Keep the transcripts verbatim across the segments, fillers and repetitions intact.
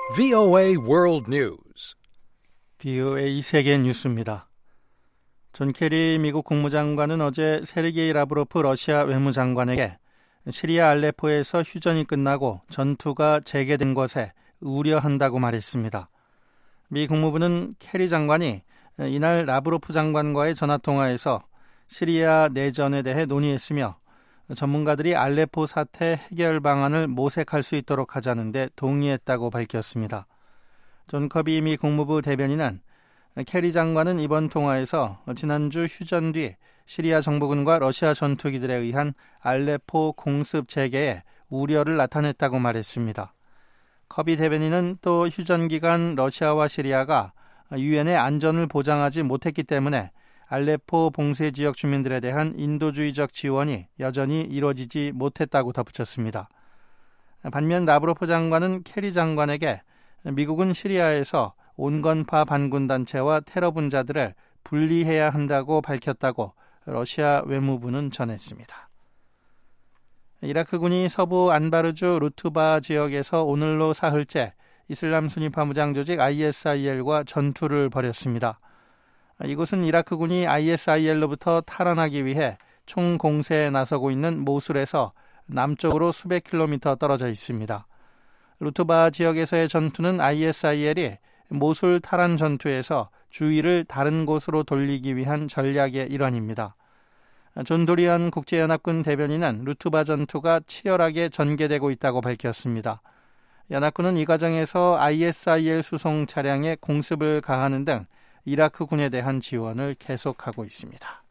브이오에이 World News. 브이오에이 세계 뉴스입니다. 존 케리 미국 국무장관은 어제 세르게이 라브로프 러시아 외무장관에게 시리아 알레포에서 휴전이 끝나고 전투가 재개된 것에 우려한다고 말했습니다. 미 국무부는 케리 장관이 이날 라브로프 장관과의 전화통화에서 시리아 내전에 대해 논의했으며 전문가들이 알레포 사태 해결 방안을 모색할 수 있도록 하자는 데 동의했다고 밝혔습니다. 존 커비 미 국무부 대변인은 케리 장관은 이번 통화에서 지난주 휴전 뒤 시리아 정부군과 러시아 전투기들에 의한 알레포 공습 재개에 우려를 나타냈다고 말했습니다. 커비 대변인은 또 휴전 기간 러시아와 시리아가 유엔의 안전을 보장하지 못했기 때문에 알레포 봉쇄 지역 주민들에 대한 인도주의적 지원이 여전히 이루어지지 못했다고 덧붙였습니다. 반면 라브로프 장관은 케리 장관에게 미국은 시리아에서 온건파 반군단체와 테러 분자들을 분리해야 한다고 밝혔다고 러시아 외무부는 전했습니다. 이라크군이 서부 안바르주 루투바 지역에서 오늘로 사흘째 이슬람 순위파 무장 조직 아이에스아이엘과 전투를 벌였습니다. 이곳은 이라크군이 아이에스아이엘로부터 탈환하기 위해 총공세에 나서고 있는 모술에서 남쪽으로 수백 킬로미터 떨어져 있습니다. 루투바 지역에서의 전투는 아이에스아이엘이 모술 탈환 전투에서 주의를 다른 곳으로 돌리기 위한 전략의 일환입니다. 존 도리언 국제연합군 대변인은 루투바 전투가 치열하게 전개되고 있다고 밝혔습니다. 연합군은 이 과정에서 아이에스아이엘 수송 차량에 공습을 가하는 등 이라크군에 대한 지원을 계속하고 있습니다.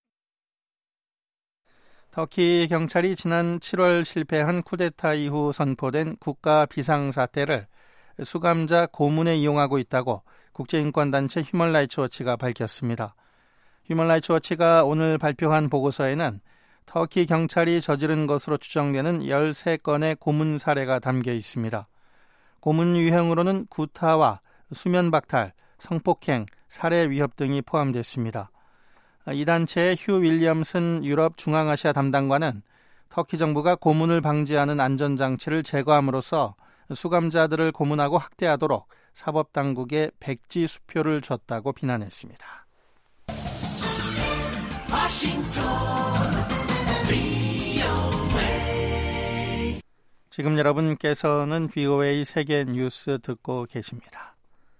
터키 경찰이 지난 칠월 실패한 쿠데타 이후 선포된 국가 비상사태를 수감자 고문에 이용하고 있다고 국제인권단체 휴먼라이츠 워치가 밝혔습니다. 휴먼라이츠 워치가 오늘 발표한 보고서에는 터키 경찰이 저지른 것으로 추정되는 열세 건의 고문 사례가 담겨 있습니다. 고문 유형으로는 구타와 수면박탈, 성폭행, 살해 위협 등이 포함됐습니다. 이 단체의 휴 윌리엄슨 유럽 중앙아시아 담당관은 터키 정부가 고문을 방지하는 안전장치를 제거함으로써 수감자들을 고문하고 학대하도록 사법당국에 백지 수표를 줬다고 비난했습니다. 지금 여러분께서는 브이오에이 세계 뉴스 듣고 계십니다.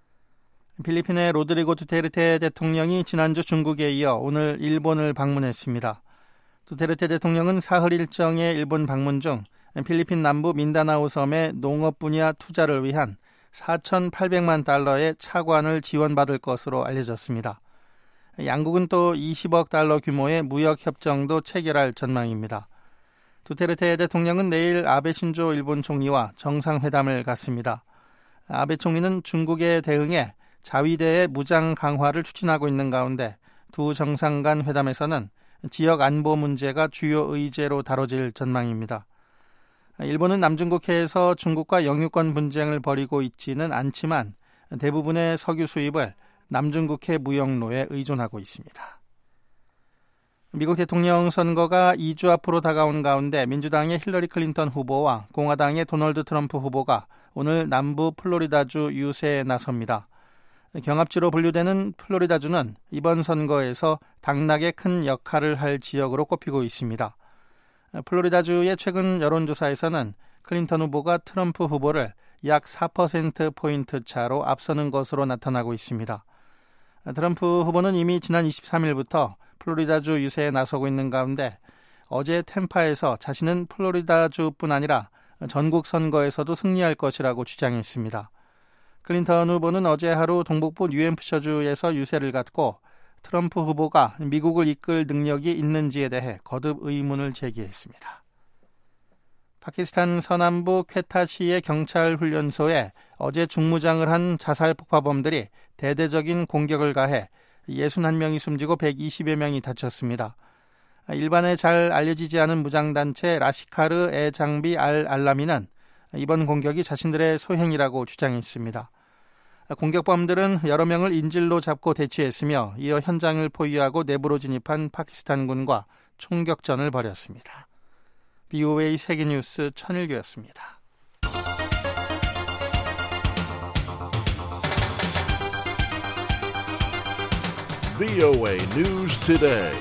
필리핀의 로드리고 두테르테 대통령이 지난주 중국에 이어 오늘 일본을 방문했습니다. 두테르테 대통령은 사흘 일정의 일본 방문 중 필리핀 남부 민다나오 섬의 농업 분야 투자를 위한 사천팔백만 달러의 차관을 지원받을 것으로 알려졌습니다. 양국은 또 이십억 달러 규모의 무역협정도 체결할 전망입니다. 두테르테 대통령은 내일 아베 신조 일본 총리와 정상회담을 갖습니다. 아베 총리는 중국에 대응해 자위대의 무장 강화를 추진하고 있는 가운데 두 정상 간 회담에서는 지역 안보 문제가 주요 의제로 다뤄질 전망입니다. 일본은 남중국해에서 중국과 영유권 분쟁을 벌이고 있지는 않지만 대부분의 석유 수입을 남중국해 무역로에 의존하고 있습니다. 미국 대통령 선거가 이 주 앞으로 다가온 가운데 민주당의 힐러리 클린턴 후보와 공화당의 도널드 트럼프 후보가 오늘 남부 플로리다주 유세에 나섭니다. 경합지로 분류되는 플로리다주는 이번 선거에서 당락에 큰 역할을 할 지역으로 꼽히고 있습니다. 플로리다주의 최근 여론조사에서는 클린턴 후보가 트럼프 후보를 약 사 퍼센트포인트 차로 앞서는 것으로 나타나고 있습니다. 트럼프 후보는 이미 지난 이십삼 일부터 플로리다주 유세에 나서고 있는 가운데 어제 템파에서 자신은 플로리다주뿐 아니라 전국 선거에서도 승리할 것이라고 주장했습니다. 클린턴 후보는 어제 하루 동북부 뉴햄프셔주에서 유세를 갖고 트럼프 후보가 미국을 이끌 능력이 있는지에 대해 거듭 의문을 제기했습니다. 파키스탄 서남부 퀘타시의 경찰 훈련소에 어제 중무장을 한 자살 폭파범들이 대대적인 공격을 가해 육십일 명이 숨지고 백이십여 명이 다쳤습니다. 일반에 잘 알려지지 않은 무장단체 라시카르 에 장비 알 알라미는 이번 공격이 자신들의 소행이라고 주장했습니다. 공격범들은 여러 명을 인질로 잡고 대치했으며 이어 현장을 포위하고 내부로 진입한 파키스탄군과 총격전을 벌였습니다. 브이오에이 세계뉴스 천일교였습니다. 브이오에이 News Today.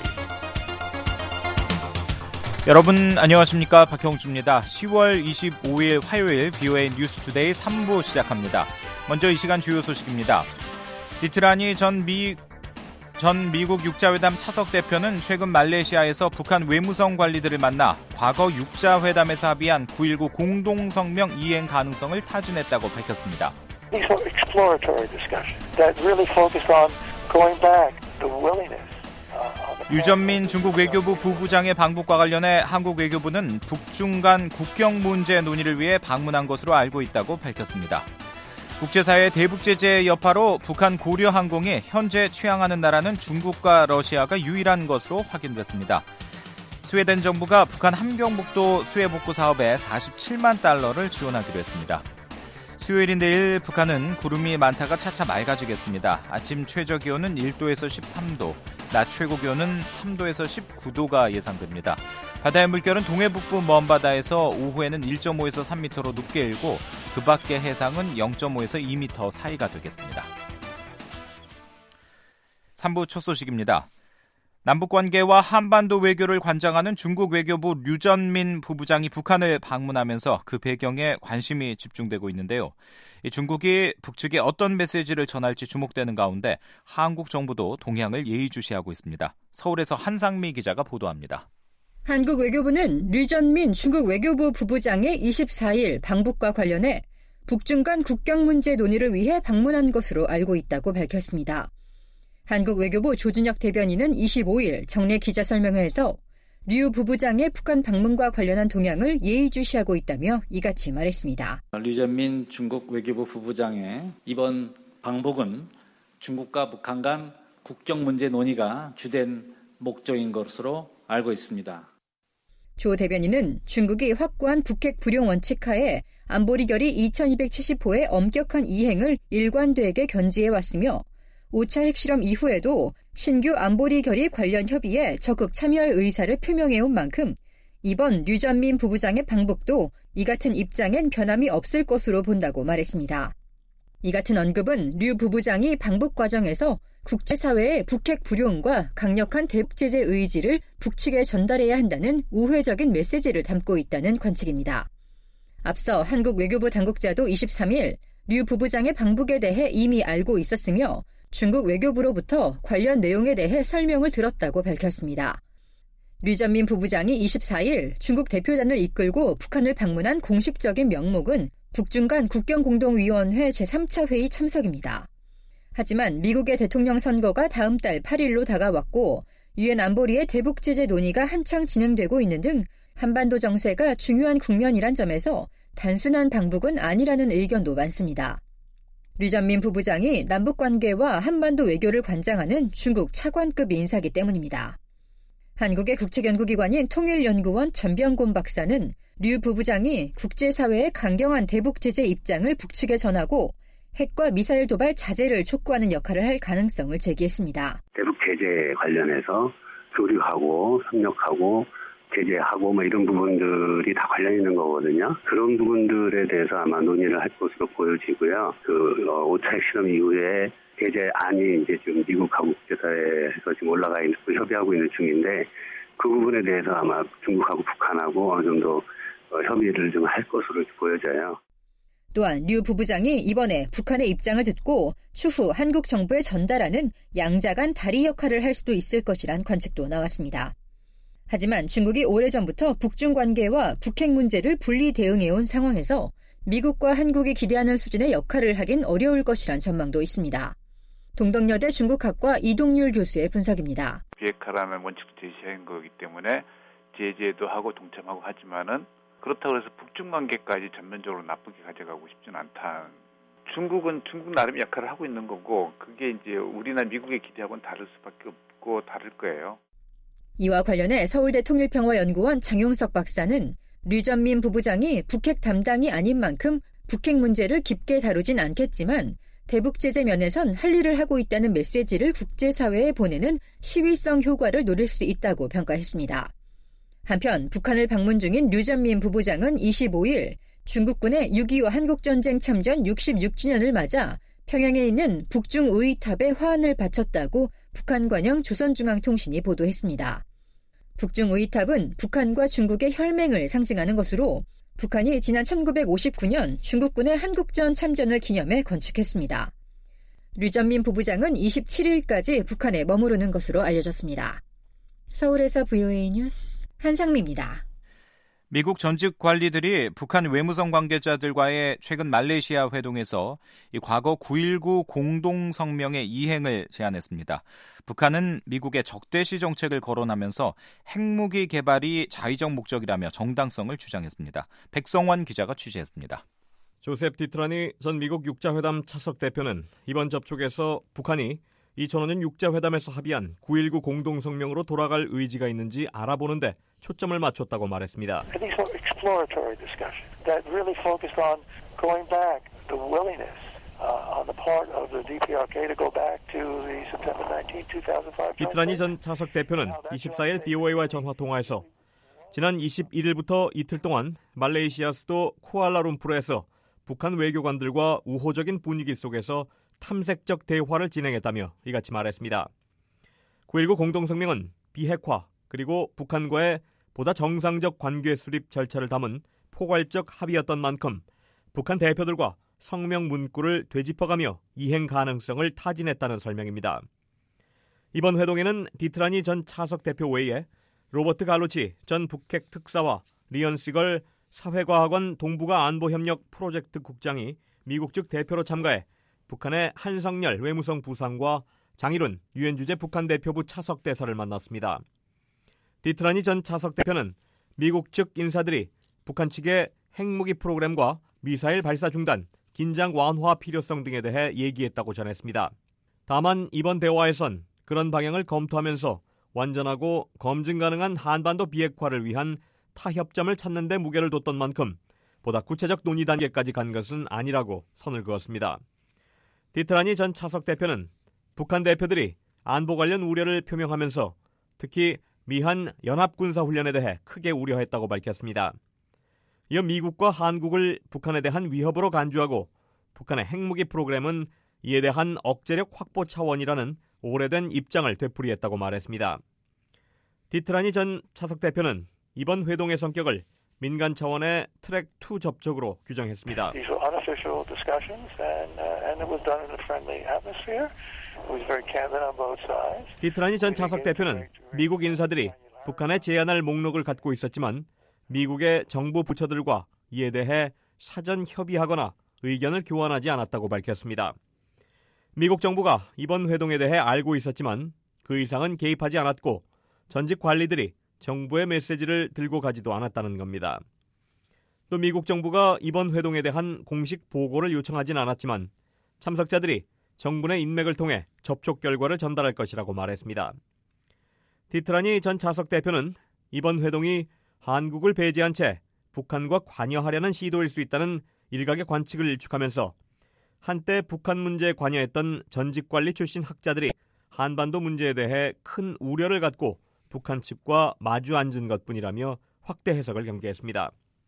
여러분 안녕하십니까, 박형주입니다. 시월 이십오일 화요일 브이오에이 뉴스 투데이 삼 부 시작합니다. 먼저 이 시간 주요 소식입니다. 디트라니 전, 미, 전 미국 육자회담 차석 대표는 최근 말레이시아에서 북한 외무성 관리들을 만나 과거 육자회담에서 합의한 구일구 공동성명 이행 가능성을 타진했다고 밝혔습니다. These were exploratory discussions that really focused on going back, the willingness. 류전민 중국 외교부 부부장의 방북과 관련해 한국 외교부는 북중 간 국경 문제 논의를 위해 방문한 것으로 알고 있다고 밝혔습니다. 국제사회 대북 제재의 여파로 북한 고려항공이 현재 취항하는 나라는 중국과 러시아가 유일한 것으로 확인됐습니다. 스웨덴 정부가 북한 함경북도 수해복구 사업에 사십칠만 달러를 지원하기로 했습니다. 수요일인 내일 북한은 구름이 많다가 차차 맑아지겠습니다. 아침 최저기온은 일도에서 십삼도, 낮 최고기온은 삼도에서 십구도가 예상됩니다. 바다의 물결은 동해북부 먼바다에서 오후에는 일점오에서 삼 미터로 높게 일고 그 밖의 해상은 영점오에서 이 미터 사이가 되겠습니다. 삼 부 첫 소식입니다. 남북관계와 한반도 외교를 관장하는 중국 외교부 류전민 부부장이 북한을 방문하면서 그 배경에 관심이 집중되고 있는데요. 이 중국이 북측에 어떤 메시지를 전할지 주목되는 가운데 한국 정부도 동향을 예의주시하고 있습니다. 서울에서 한상미 기자가 보도합니다. 한국 외교부는 류전민 중국 외교부 부부장의 이십사일 방북과 관련해 북중 간 국경 문제 논의를 위해 방문한 것으로 알고 있다고 밝혔습니다. 한국 외교부 조준혁 대변인은 이십오일 정례 기자설명회에서 류 부부장의 북한 방문과 관련한 동향을 예의주시하고 있다며 이같이 말했습니다. 류전민 중국 외교부 부부장의 이번 방북은 중국과 북한 간 국경 문제 논의가 주된 목적인 것으로 알고 있습니다. 조 대변인은 중국이 확고한 북핵 불용 원칙 하에 안보리 결의 이천이백칠십호의 엄격한 이행을 일관되게 견지해왔으며 오 차 핵실험 이후에도 신규 안보리 결의 관련 협의에 적극 참여할 의사를 표명해온 만큼 이번 류전민 부부장의 방북도 이 같은 입장엔 변함이 없을 것으로 본다고 말했습니다. 이 같은 언급은 류 부부장이 방북 과정에서 국제사회의 북핵 불용과 강력한 대북 제재 의지를 북측에 전달해야 한다는 우회적인 메시지를 담고 있다는 관측입니다. 앞서 한국 외교부 당국자도 이십삼일 류 부부장의 방북에 대해 이미 알고 있었으며 중국 외교부로부터 관련 내용에 대해 설명을 들었다고 밝혔습니다. 류전민 부부장이 이십사일 중국 대표단을 이끌고 북한을 방문한 공식적인 명목은 북중 간 국경공동위원회 제삼 차 회의 참석입니다. 하지만 미국의 대통령 선거가 다음 달 팔일로 다가왔고 유엔 안보리의 대북 제재 논의가 한창 진행되고 있는 등 한반도 정세가 중요한 국면이란 점에서 단순한 방북은 아니라는 의견도 많습니다. 류전민 부부장이 남북관계와 한반도 외교를 관장하는 중국 차관급 인사이기 때문입니다. 한국의 국책연구기관인 통일연구원 전병곤 박사는 류 부부장이 국제사회의 강경한 대북 제재 입장을 북측에 전하고 핵과 미사일 도발 자제를 촉구하는 역할을 할 가능성을 제기했습니다. 대북 제재 관련해서 교류하고 협력하고 제재하고 뭐 이런 부분들이 다 관련 있는 거거든요. 그런 부분들에 대해서 아마 논의를 할 것으로 보여지고요. 그 오 차 핵실험 이후에 제재안이 이제 지금 미국하고 국제사회에서 지금 올라가 있는, 협의하고 있는 중인데 그 부분에 대해서 아마 중국하고 북한하고 어느 정도 협의를 좀 할 것으로 보여져요. 또한 류 부부장이 이번에 북한의 입장을 듣고 추후 한국 정부에 전달하는 양자 간 다리 역할을 할 수도 있을 것이란 관측도 나왔습니다. 하지만 중국이 오래전부터 북중 관계와 북핵 문제를 분리 대응해온 상황에서 미국과 한국이 기대하는 수준의 역할을 하긴 어려울 것이란 전망도 있습니다. 동덕여대 중국학과 이동률 교수의 분석입니다. 비핵화라는 원칙을 제시한 거기 때문에 제재도 하고 동참하고 하지만은 그렇다고 해서 북중 관계까지 전면적으로 나쁘게 가져가고 싶지는 않다. 중국은 중국 나름 역할을 하고 있는 거고 그게 이제 우리나 미국의 기대하고는 다를 수밖에 없고 다를 거예요. 이와 관련해 서울대 통일평화연구원 장용석 박사는 류전민 부부장이 북핵 담당이 아닌 만큼 북핵 문제를 깊게 다루진 않겠지만 대북 제재 면에선 할 일을 하고 있다는 메시지를 국제사회에 보내는 시위성 효과를 노릴 수 있다고 평가했습니다. 한편 북한을 방문 중인 류전민 부부장은 이십오일 중국군의 육이오 한국전쟁 참전 육십육 주년을 맞아 평양에 있는 북중 의탑에 화환을 바쳤다고 북한 관영 조선중앙통신이 보도했습니다. 북중 의탑은 북한과 중국의 혈맹을 상징하는 것으로 북한이 지난 천구백오십구 년 중국군의 한국전 참전을 기념해 건축했습니다. 류전민 부부장은 이십칠 일까지 북한에 머무르는 것으로 알려졌습니다. 서울에서 브이오에이 뉴스 한상미입니다. 미국 전직 관리들이 북한 외무성 관계자들과의 최근 말레이시아 회동에서 이 과거 구일구 공동성명의 이행을 제안했습니다. 북한은 미국의 적대시 정책을 거론하면서 핵무기 개발이 자의적 목적이라며 정당성을 주장했습니다. 백성환 기자가 취재했습니다. 조셉 디트라니 전 미국 육자회담 차석 대표는 이번 접촉에서 북한이 이천오 년 육자회담에서 합의한 구일구 공동성명으로 돌아갈 의지가 있는지 알아보는데 초점을 맞췄다고 말했습니다. These were exploratory discussions that really focused on going back, the willingness uh, on the part of the 디피아르케이 to go back to the September nineteenth, two thousand five. 디트라니 전 차석 대표는 이십사 일 비오에이와 전화 통화에서 지난 이십일 일부터 이틀 동안 말레이시아 수도 쿠알라룸푸르에서 북한 외교관들과 우호적인 분위기 속에서 탐색적 대화를 진행했다며 이같이 말했습니다. 구일구 공동성명은 비핵화 그리고 북한과의 보다 정상적 관계 수립 절차를 담은 포괄적 합의였던 만큼 북한 대표들과 성명 문구를 되짚어가며 이행 가능성을 타진했다는 설명입니다. 이번 회동에는 디트라니 전 차석 대표 외에 로버트 갈루치 전 북핵 특사와 리언 시걸 사회과학원 동북아 안보협력 프로젝트 국장이 미국 측 대표로 참가해 북한의 한성열 외무성 부상과 장일훈 유엔 주재 북한 대표부 차석 대사를 만났습니다. 디트라니 전 차석 대표는 미국 측 인사들이 북한 측의 핵무기 프로그램과 미사일 발사 중단, 긴장 완화 필요성 등에 대해 얘기했다고 전했습니다. 다만 이번 대화에선 그런 방향을 검토하면서 완전하고 검증 가능한 한반도 비핵화를 위한 타협점을 찾는 데 무게를 뒀던 만큼 보다 구체적 논의 단계까지 간 것은 아니라고 선을 그었습니다. 디트라니 전 차석 대표는 북한 대표들이 안보 관련 우려를 표명하면서 특히 미한 연합군사훈련에 대해 크게 우려했다고 밝혔습니다. 이어 미국과 한국을 북한에 대한 위협으로 간주하고 북한의 핵무기 프로그램은 이에 대한 억제력 확보 차원이라는 오래된 입장을 되풀이했다고 말했습니다. 디트라니 전 차석 대표는 이번 회동의 성격을 민간 차원의 트랙 투 접촉으로 규정했습니다. These were unofficial discussions and, uh, and it was done in a friendly atmosphere. It was very candid on both sides. 디트라니 전 차석 대표는 미국 인사들이 북한에 제안할 목록을 갖고 있었지만 미국의 정부 부처들과 이에 대해 사전 협의하거나 의견을 교환하지 않았다고 밝혔습니다. 미국 정부가 이번 회동에 대해 알고 있었지만 그 이상은 개입하지 않았고 전직 관리들이 정부의 메시지를 들고 가지도 않았다는 겁니다. 또 미국 정부가 이번 회동에 대한 공식 보고를 요청하진 않았지만 참석자들이 정부 내 인맥을 통해 접촉 결과를 전달할 것이라고 말했습니다. 디트라니 전 차석 대표는 이번 회동이 한국을 배제한 채 북한과 관여하려는 시도일 수 있다는 일각의 관측을 일축하면서 한때 북한 문제에 관여했던 전직 관리 출신 학자들이 한반도 문제에 대해 큰 우려를 갖고 북한 측과 마주 앉은 것뿐이라며 확대 해석을 경계했습니다.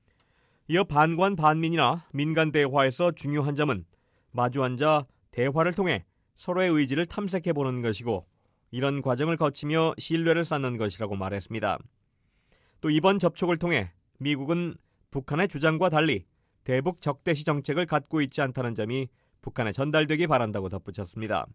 이어 반관 반민이나 민간 대화에서 중요한 점은 마주 앉아 대화를 통해 서로의 의지를 탐색해보는 것이고 이런 과정을 거치며 신뢰를 쌓는 것이라고 말했습니다. 또 이번 접촉을 통해 미국은 북한의 주장과 달리 대북 적대시 정책을 갖고 있지 않다는 점이 북한에 전달되기 바란다고 덧붙였습니다.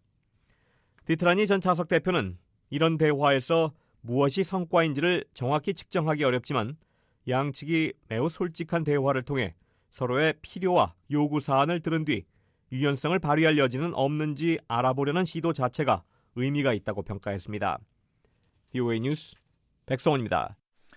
디트라니 전 차석 대표는 이런 대화에서 무엇이 성과인지를 정확히 측정하기 어렵지만 양측이 매우 솔직한 대화를 통해 서로의 필요와 요구 사안을 들은 뒤 유연성을 발휘할 여지는 없는지 알아보려는 시도 자체가 의미가 있다고 평가했습니다. 비오에이 뉴스 백성원입니다.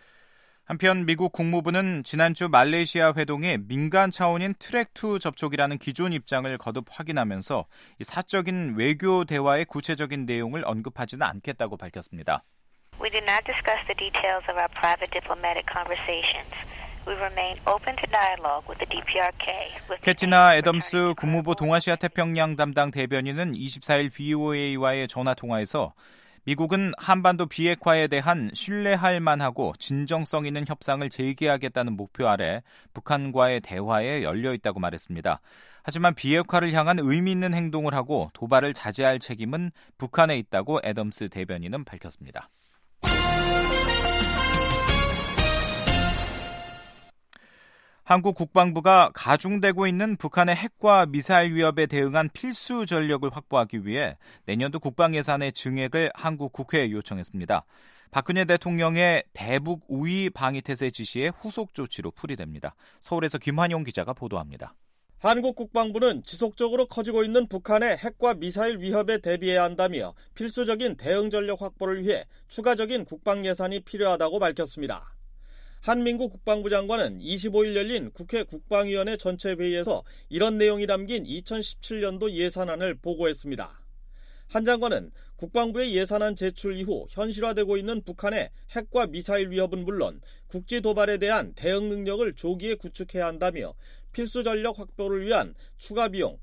한편 미국 국무부는 지난주 말레이시아 회동에 민간 차원인 트랙 투 접촉이라는 기존 입장을 거듭 확인하면서 사적인 외교 대화의 구체적인 내용을 언급하지는 않겠다고 밝혔습니다. We did not discuss the details of our private diplomatic conversations. We remain open to dialogue with the 디피아르케이. 캐티나 애덤스 국무부 동아시아 태평양 담당 대변인은 이십사 일 비오에이와의 전화 통화에서 미국은 한반도 비핵화에 대한 신뢰할 만하고 진정성 있는 협상을 재개하겠다는 목표 아래 북한과의 대화에 열려 있다고 말했습니다. 하지만 비핵화를 향한 의미 있는 행동을 하고 도발을 자제할 책임은 북한에 있다고 애덤스 대변인은 밝혔습니다. 한국 국방부가 가중되고 있는 북한의 핵과 미사일 위협에 대응한 필수 전력을 확보하기 위해 내년도 국방 예산의 증액을 한국 국회에 요청했습니다. 박근혜 대통령의 대북 우위 방위태세 지시의 후속 조치로 풀이됩니다. 서울에서 김환용 기자가 보도합니다. 한국 국방부는 지속적으로 커지고 있는 북한의 핵과 미사일 위협에 대비해야 한다며 필수적인 대응 전력 확보를 위해 추가적인 국방 예산이 필요하다고 밝혔습니다. 한민구 국방부 장관은 이십오일 열린 국회 국방위원회 전체 회의에서 이런 내용이 담긴 이천십칠년도 예산안을 보고했습니다. 한 장관은 국방부의 예산안 제출 이후 현실화되고 있는 북한의 핵과 미사일 위협은 물론 국지 도발에 대한 대응 능력을 조기에 구축해야 한다며 필수 전력 확보를 위한 추가 비용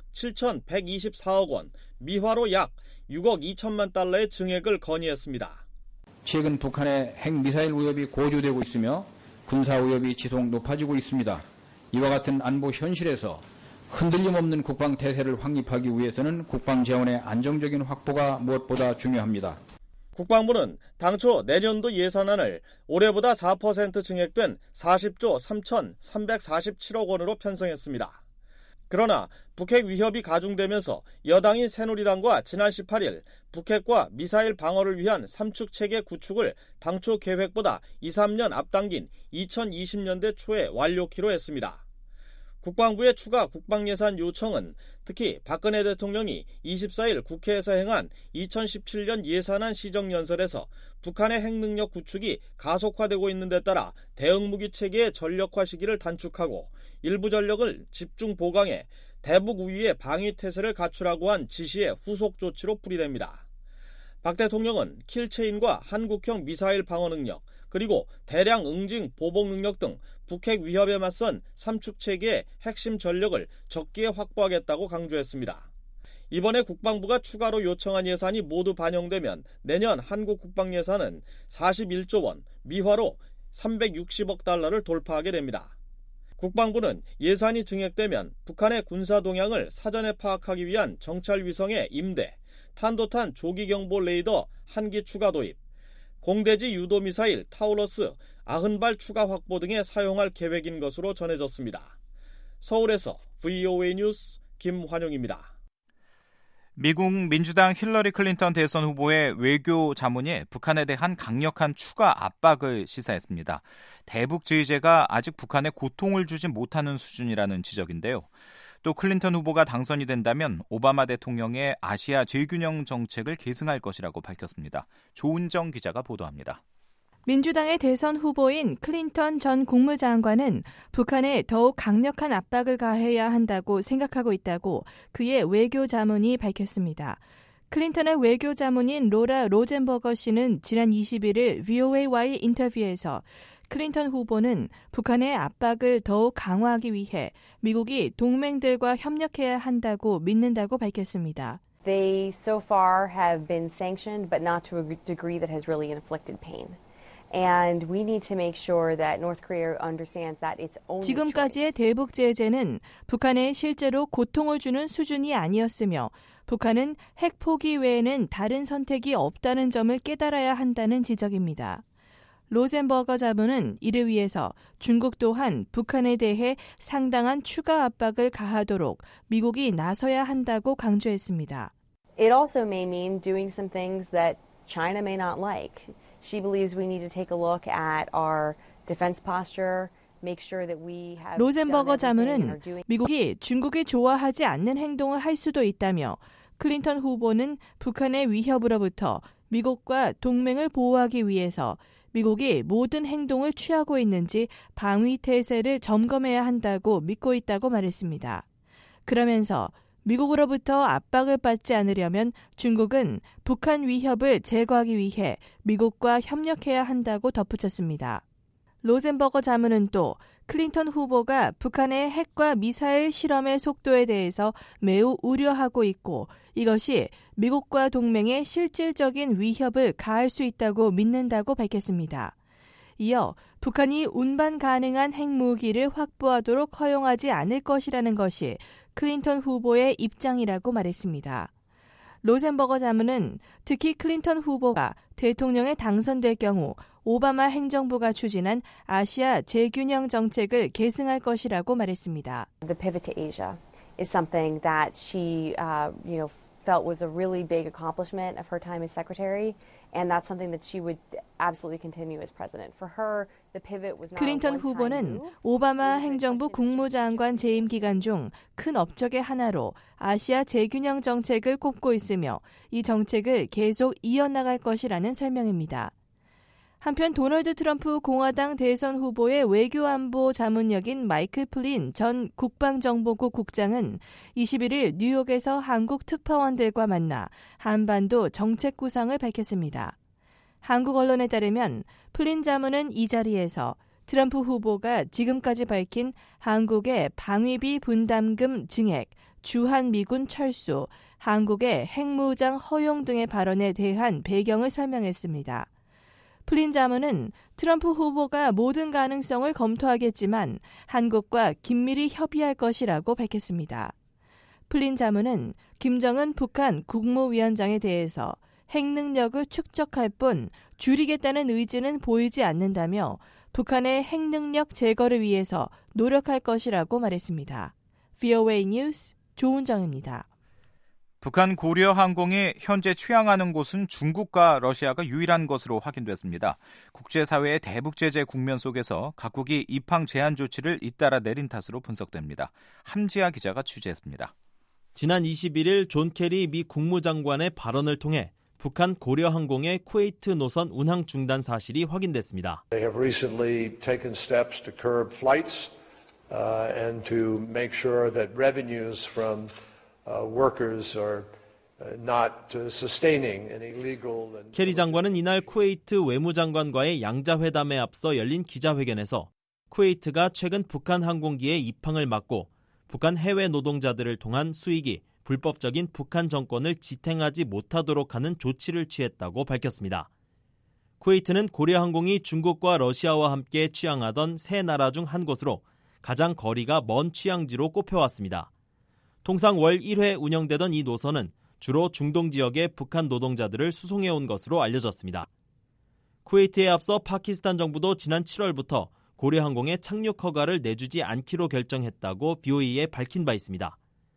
칠천백이십사억 원, 미화로 약 육억 이천만 달러의 증액을 건의했습니다. 최근 북한의 핵 미사일 위협이 고조되고 있으며 군사 위협이 지속 높아지고 있습니다. 이와 같은 안보 현실에서 흔들림 없는 국방 태세를 확립하기 위해서는 국방 재원의 안정적인 확보가 무엇보다 중요합니다. 국방부는 당초 내년도 예산안을 올해보다 사 퍼센트 증액된 사십조 삼천삼백사십칠억 원으로 편성했습니다. 그러나 북핵 위협이 가중되면서 여당인 새누리당과 지난 십팔일 북핵과 미사일 방어를 위한 삼축체계 구축을 당초 계획보다 이, 삼년 앞당긴 이천이십년대 초에 완료키로 했습니다. 국방부의 추가 국방예산 요청은 특히 박근혜 대통령이 이십사일 국회에서 행한 이천십칠년 예산안 시정연설에서 북한의 핵능력 구축이 가속화되고 있는 데 따라 대응무기 체계의 전력화 시기를 단축하고 일부 전력을 집중 보강해 대북 우위의 방위태세를 갖추라고 한 지시의 후속 조치로 풀이됩니다. 박 대통령은 킬체인과 한국형 미사일 방어 능력, 그리고 대량 응징 보복 능력 등 북핵 위협에 맞선 삼축체계의 핵심 전력을 적기에 확보하겠다고 강조했습니다. 이번에 국방부가 추가로 요청한 예산이 모두 반영되면 내년 한국 국방 예산은 사십일조 원, 미화로 삼백육십억 달러를 돌파하게 됩니다. 국방부는 예산이 증액되면 북한의 군사 동향을 사전에 파악하기 위한 정찰 위성의 임대, 탄도탄 조기경보 레이더 한 기 추가 도입, 공대지 유도미사일 타우러스 구십 발 추가 확보 등에 사용할 계획인 것으로 전해졌습니다. 서울에서 브이오에이 뉴스 김환용입니다. 미국 민주당 힐러리 클린턴 대선 후보의 외교 자문이 북한에 대한 강력한 추가 압박을 시사했습니다. 대북 제재가 아직 북한에 고통을 주지 못하는 수준이라는 지적인데요. 또 클린턴 후보가 당선이 된다면 오바마 대통령의 아시아 재균형 정책을 계승할 것이라고 밝혔습니다. 조은정 기자가 보도합니다. 민주당의 대선 후보인 클린턴 전 국무장관은 북한에 더욱 강력한 압박을 가해야 한다고 생각하고 있다고 그의 외교 자문이 밝혔습니다. 클린턴의 외교 자문인 로라 로젠버거 씨는 지난 이십일일 브이오에이와의 인터뷰에서 클린턴 후보는 북한의 압박을 더욱 강화하기 위해 미국이 동맹들과 협력해야 한다고 믿는다고 밝혔습니다. They so far have been sanctioned, but not to a degree that has really inflicted pain. And we need to make sure that North Korea understands that its own 지금까지의 대북 제재는 북한에 실제로 고통을 주는 수준이 아니었으며 북한은 핵 포기 외에는 다른 선택이 없다는 점을 깨달아야 한다는 지적입니다. 로젠버거 자문은 이를 위해서 중국 또한 북한에 대해 상당한 추가 압박을 가하도록 미국이 나서야 한다고 강조했습니다. It also may mean doing some things that China may not like. She believes we need to take a look at our defense posture. 로젠버거 자문은 미국이 중국이 좋아하지 않는 행동을 할 수도 있다며 클린턴 후보는 북한의 위협으로부터 미국과 동맹을 보호하기 위해서 미국이 모든 행동을 취하고 있는지 방위 태세를 점검해야 한다고 믿고 있다고 말했습니다. 그러면서 미국으로부터 압박을 받지 않으려면 중국은 북한 위협을 제거하기 위해 미국과 협력해야 한다고 덧붙였습니다. 로젠버거 자문은 또 클린턴 후보가 북한의 핵과 미사일 실험의 속도에 대해서 매우 우려하고 있고 이것이 미국과 동맹에 실질적인 위협을 가할 수 있다고 믿는다고 밝혔습니다. 이어 북한이 운반 가능한 핵무기를 확보하도록 허용하지 않을 것이라는 것이 클린턴 후보의 입장이라고 말했습니다. 로젠버거 자문은 특히 클린턴 후보가 대통령에 당선될 경우 오바마 행정부가 추진한 아시아 재균형 정책을 계승할 것이라고 말했습니다. The pivot to Asia is something that she, uh, you know, felt was a really big accomplishment of her time as secretary, and that's something that she would absolutely continue as president. For her, the pivot was not a 클린턴 one-time 후보는 move. 오바마 행정부 국무장관 재임 기간 중 큰 업적의 하나로 아시아 재균형 정책을 꼽고 있으며 이 정책을 계속 이어나갈 것이라는 설명입니다. 한편 도널드 트럼프 공화당 대선 후보의 외교안보 자문역인 마이클 플린 전 국방정보국 국장은 이십일 일 뉴욕에서 한국 특파원들과 만나 한반도 정책 구상을 밝혔습니다. 한국 언론에 따르면 플린 자문은 이 자리에서 트럼프 후보가 지금까지 밝힌 한국의 방위비 분담금 증액, 주한미군 철수, 한국의 핵무장 허용 등의 발언에 대한 배경을 설명했습니다. 플린 자문은 트럼프 후보가 모든 가능성을 검토하겠지만 한국과 긴밀히 협의할 것이라고 밝혔습니다. 플린 자문은 김정은 북한 국무위원장에 대해서 핵 능력을 축적할 뿐 줄이겠다는 의지는 보이지 않는다며 북한의 핵 능력 제거를 위해서 노력할 것이라고 말했습니다. 브이오에이 뉴스 조은정입니다. 북한 고려항공이 현재 취항하는 곳은 중국과 러시아가 유일한 것으로 확인됐습니다. 국제사회의 대북제재 국면 속에서 각국이 입항 제한 조치를 잇따라 내린 탓으로 분석됩니다. 함지아 기자가 취재했습니다. 지난 이십일 일 존 케리 미 국무장관의 발언을 통해 북한 고려항공의 쿠웨이트 노선 운항 중단 사실이 확인됐습니다. They have recently taken steps to curb flights uh, and to make sure that revenues from Uh, workers are uh, not uh, sustaining an illegal and... 케리 장관은 이날 쿠웨이트 외무장관과의 양자회담에 앞서 열린 기자회견에서 쿠웨이트가 최근 북한 항공기의 입항을 막고 북한 해외 노동자들을 통한 수익이 불법적인 북한 정권을 지탱하지 못하도록 하는 조치를 취했다고 밝혔습니다. 쿠웨이트는 고려항공이 중국과 러시아와 함께 취항하던 세 나라 중 한 곳으로 가장 거리가 먼 취항지로 꼽혀왔습니다. 통상 월 일 회 운영되던 이 노선은 주로 중동 지역의 북한 노동자들을 수송해온 것으로 알려졌습니다. 쿠웨이트에 앞서 파키스탄 정부도 지난 칠월부터 고려항공에 착륙 허가를 내주지 않기로 결정했다고 브이오에이에 밝힌 바 있습니다.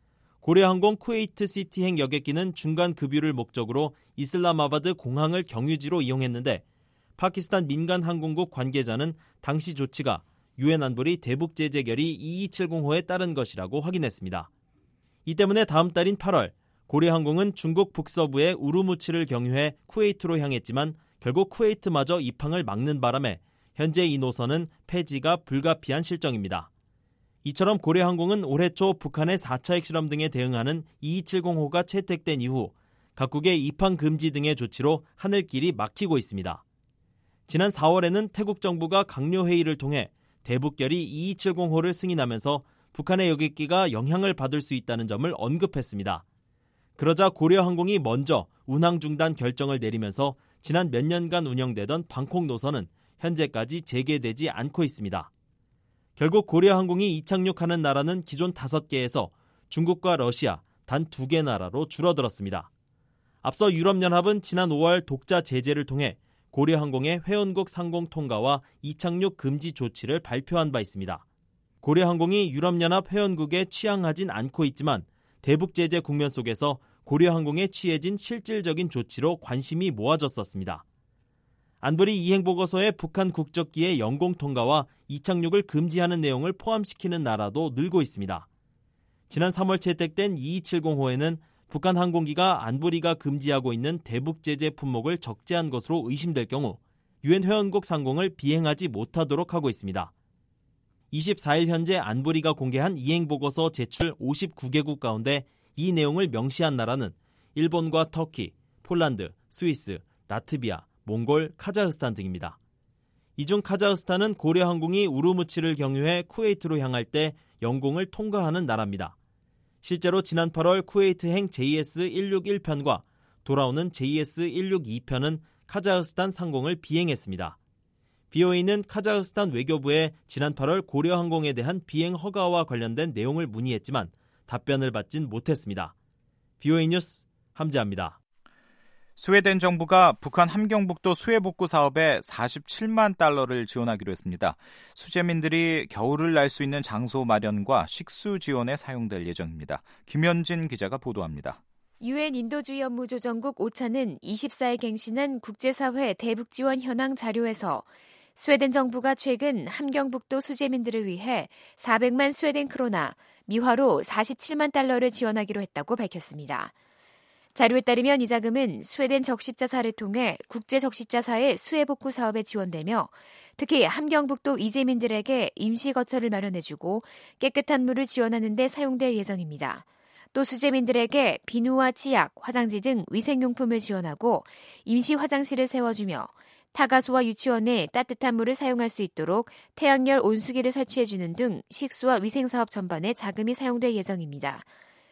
고려항공 쿠웨이트 시티행 여객기는 중간 급유를 목적으로 이슬라마바드 공항을 경유지로 이용했는데 파키스탄 민간항공국 관계자는 당시 조치가 유엔 안보리 대북제재 결의 이이칠공호에 따른 것이라고 확인했습니다. 이 때문에 다음 달인 팔월 고려항공은 중국 북서부의 우르무치를 경유해 쿠웨이트로 향했지만 결국 쿠웨이트마저 입항을 막는 바람에 현재 이 노선은 폐지가 불가피한 실정입니다. 이처럼 고려항공은 올해 초 북한의 사 차 핵실험 등에 대응하는 이이칠공호가 채택된 이후 각국의 입항 금지 등의 조치로 하늘길이 막히고 있습니다. 지난 사월에는 태국 정부가 강요회의를 통해 대북결의 이이칠공호를 승인하면서 북한의 여객기가 영향을 받을 수 있다는 점을 언급했습니다. 그러자 고려항공이 먼저 운항 중단 결정을 내리면서 지난 몇 년간 운영되던 방콕 노선은 현재까지 재개되지 않고 있습니다. 결국 고려항공이 이착륙하는 나라는 기존 다섯 개에서 중국과 러시아 단 두 개 나라로 줄어들었습니다. 앞서 유럽연합은 지난 오월 독자 제재를 통해 고려항공의 회원국 상공 통과와 이착륙 금지 조치를 발표한 바 있습니다. 고려항공이 유럽연합 회원국에 취항하진 않고 있지만 대북제재 국면 속에서 고려항공에 취해진 실질적인 조치로 관심이 모아졌었습니다. 안보리 이행보고서에 북한 국적기의 영공 통과와 이착륙을 금지하는 내용을 포함시키는 나라도 늘고 있습니다. 지난 삼월 채택된 이이칠공호에는 북한 항공기가 안보리가 금지하고 있는 대북제재 품목을 적재한 것으로 의심될 경우 유엔 회원국 상공을 비행하지 못하도록 하고 있습니다. 이십사 일 현재 안보리가 공개한 이행보고서 제출 오십구 개국 가운데 이 내용을 명시한 나라는 일본과 터키, 폴란드, 스위스, 라트비아, 몽골, 카자흐스탄 등입니다. 이 중 카자흐스탄은 고려항공이 우루무치를 경유해 쿠웨이트로 향할 때 영공을 통과하는 나라입니다. 실제로 지난 팔월 쿠웨이트행 제이에스 백육십일 편과 돌아오는 제이에스 백육십이 편은 카자흐스탄 상공을 비행했습니다. 비오에이는 카자흐스탄 외교부에 지난 팔월 고려항공에 대한 비행 허가와 관련된 내용을 문의했지만 답변을 받진 못했습니다. 비오에이 뉴스 함재합니다. 스웨덴 정부가 북한 함경북도 수해복구 사업에 사십칠만 달러를 지원하기로 했습니다. 수재민들이 겨울을 날 수 있는 장소 마련과 식수 지원에 사용될 예정입니다. 김현진 기자가 보도합니다. 유엔 인도주의 업무조정국 오차는 이십사 일 갱신한 국제사회 대북지원 현황 자료에서 스웨덴 정부가 최근 함경북도 수재민들을 위해 사백만 스웨덴 크로나, 미화로 사십칠만 달러를 지원하기로 했다고 밝혔습니다. 자료에 따르면 이 자금은 스웨덴 적십자사를 통해 국제적십자사의 수해복구 사업에 지원되며 특히 함경북도 이재민들에게 임시거처를 마련해주고 깨끗한 물을 지원하는 데 사용될 예정입니다. 또 수재민들에게 비누와 치약, 화장지 등 위생용품을 지원하고 임시 화장실을 세워주며 타가소와 유치원에 따뜻한 물을 사용할 수 있도록 태양열 온수기를 설치해주는 등 식수와 위생사업 전반에 자금이 사용될 예정입니다.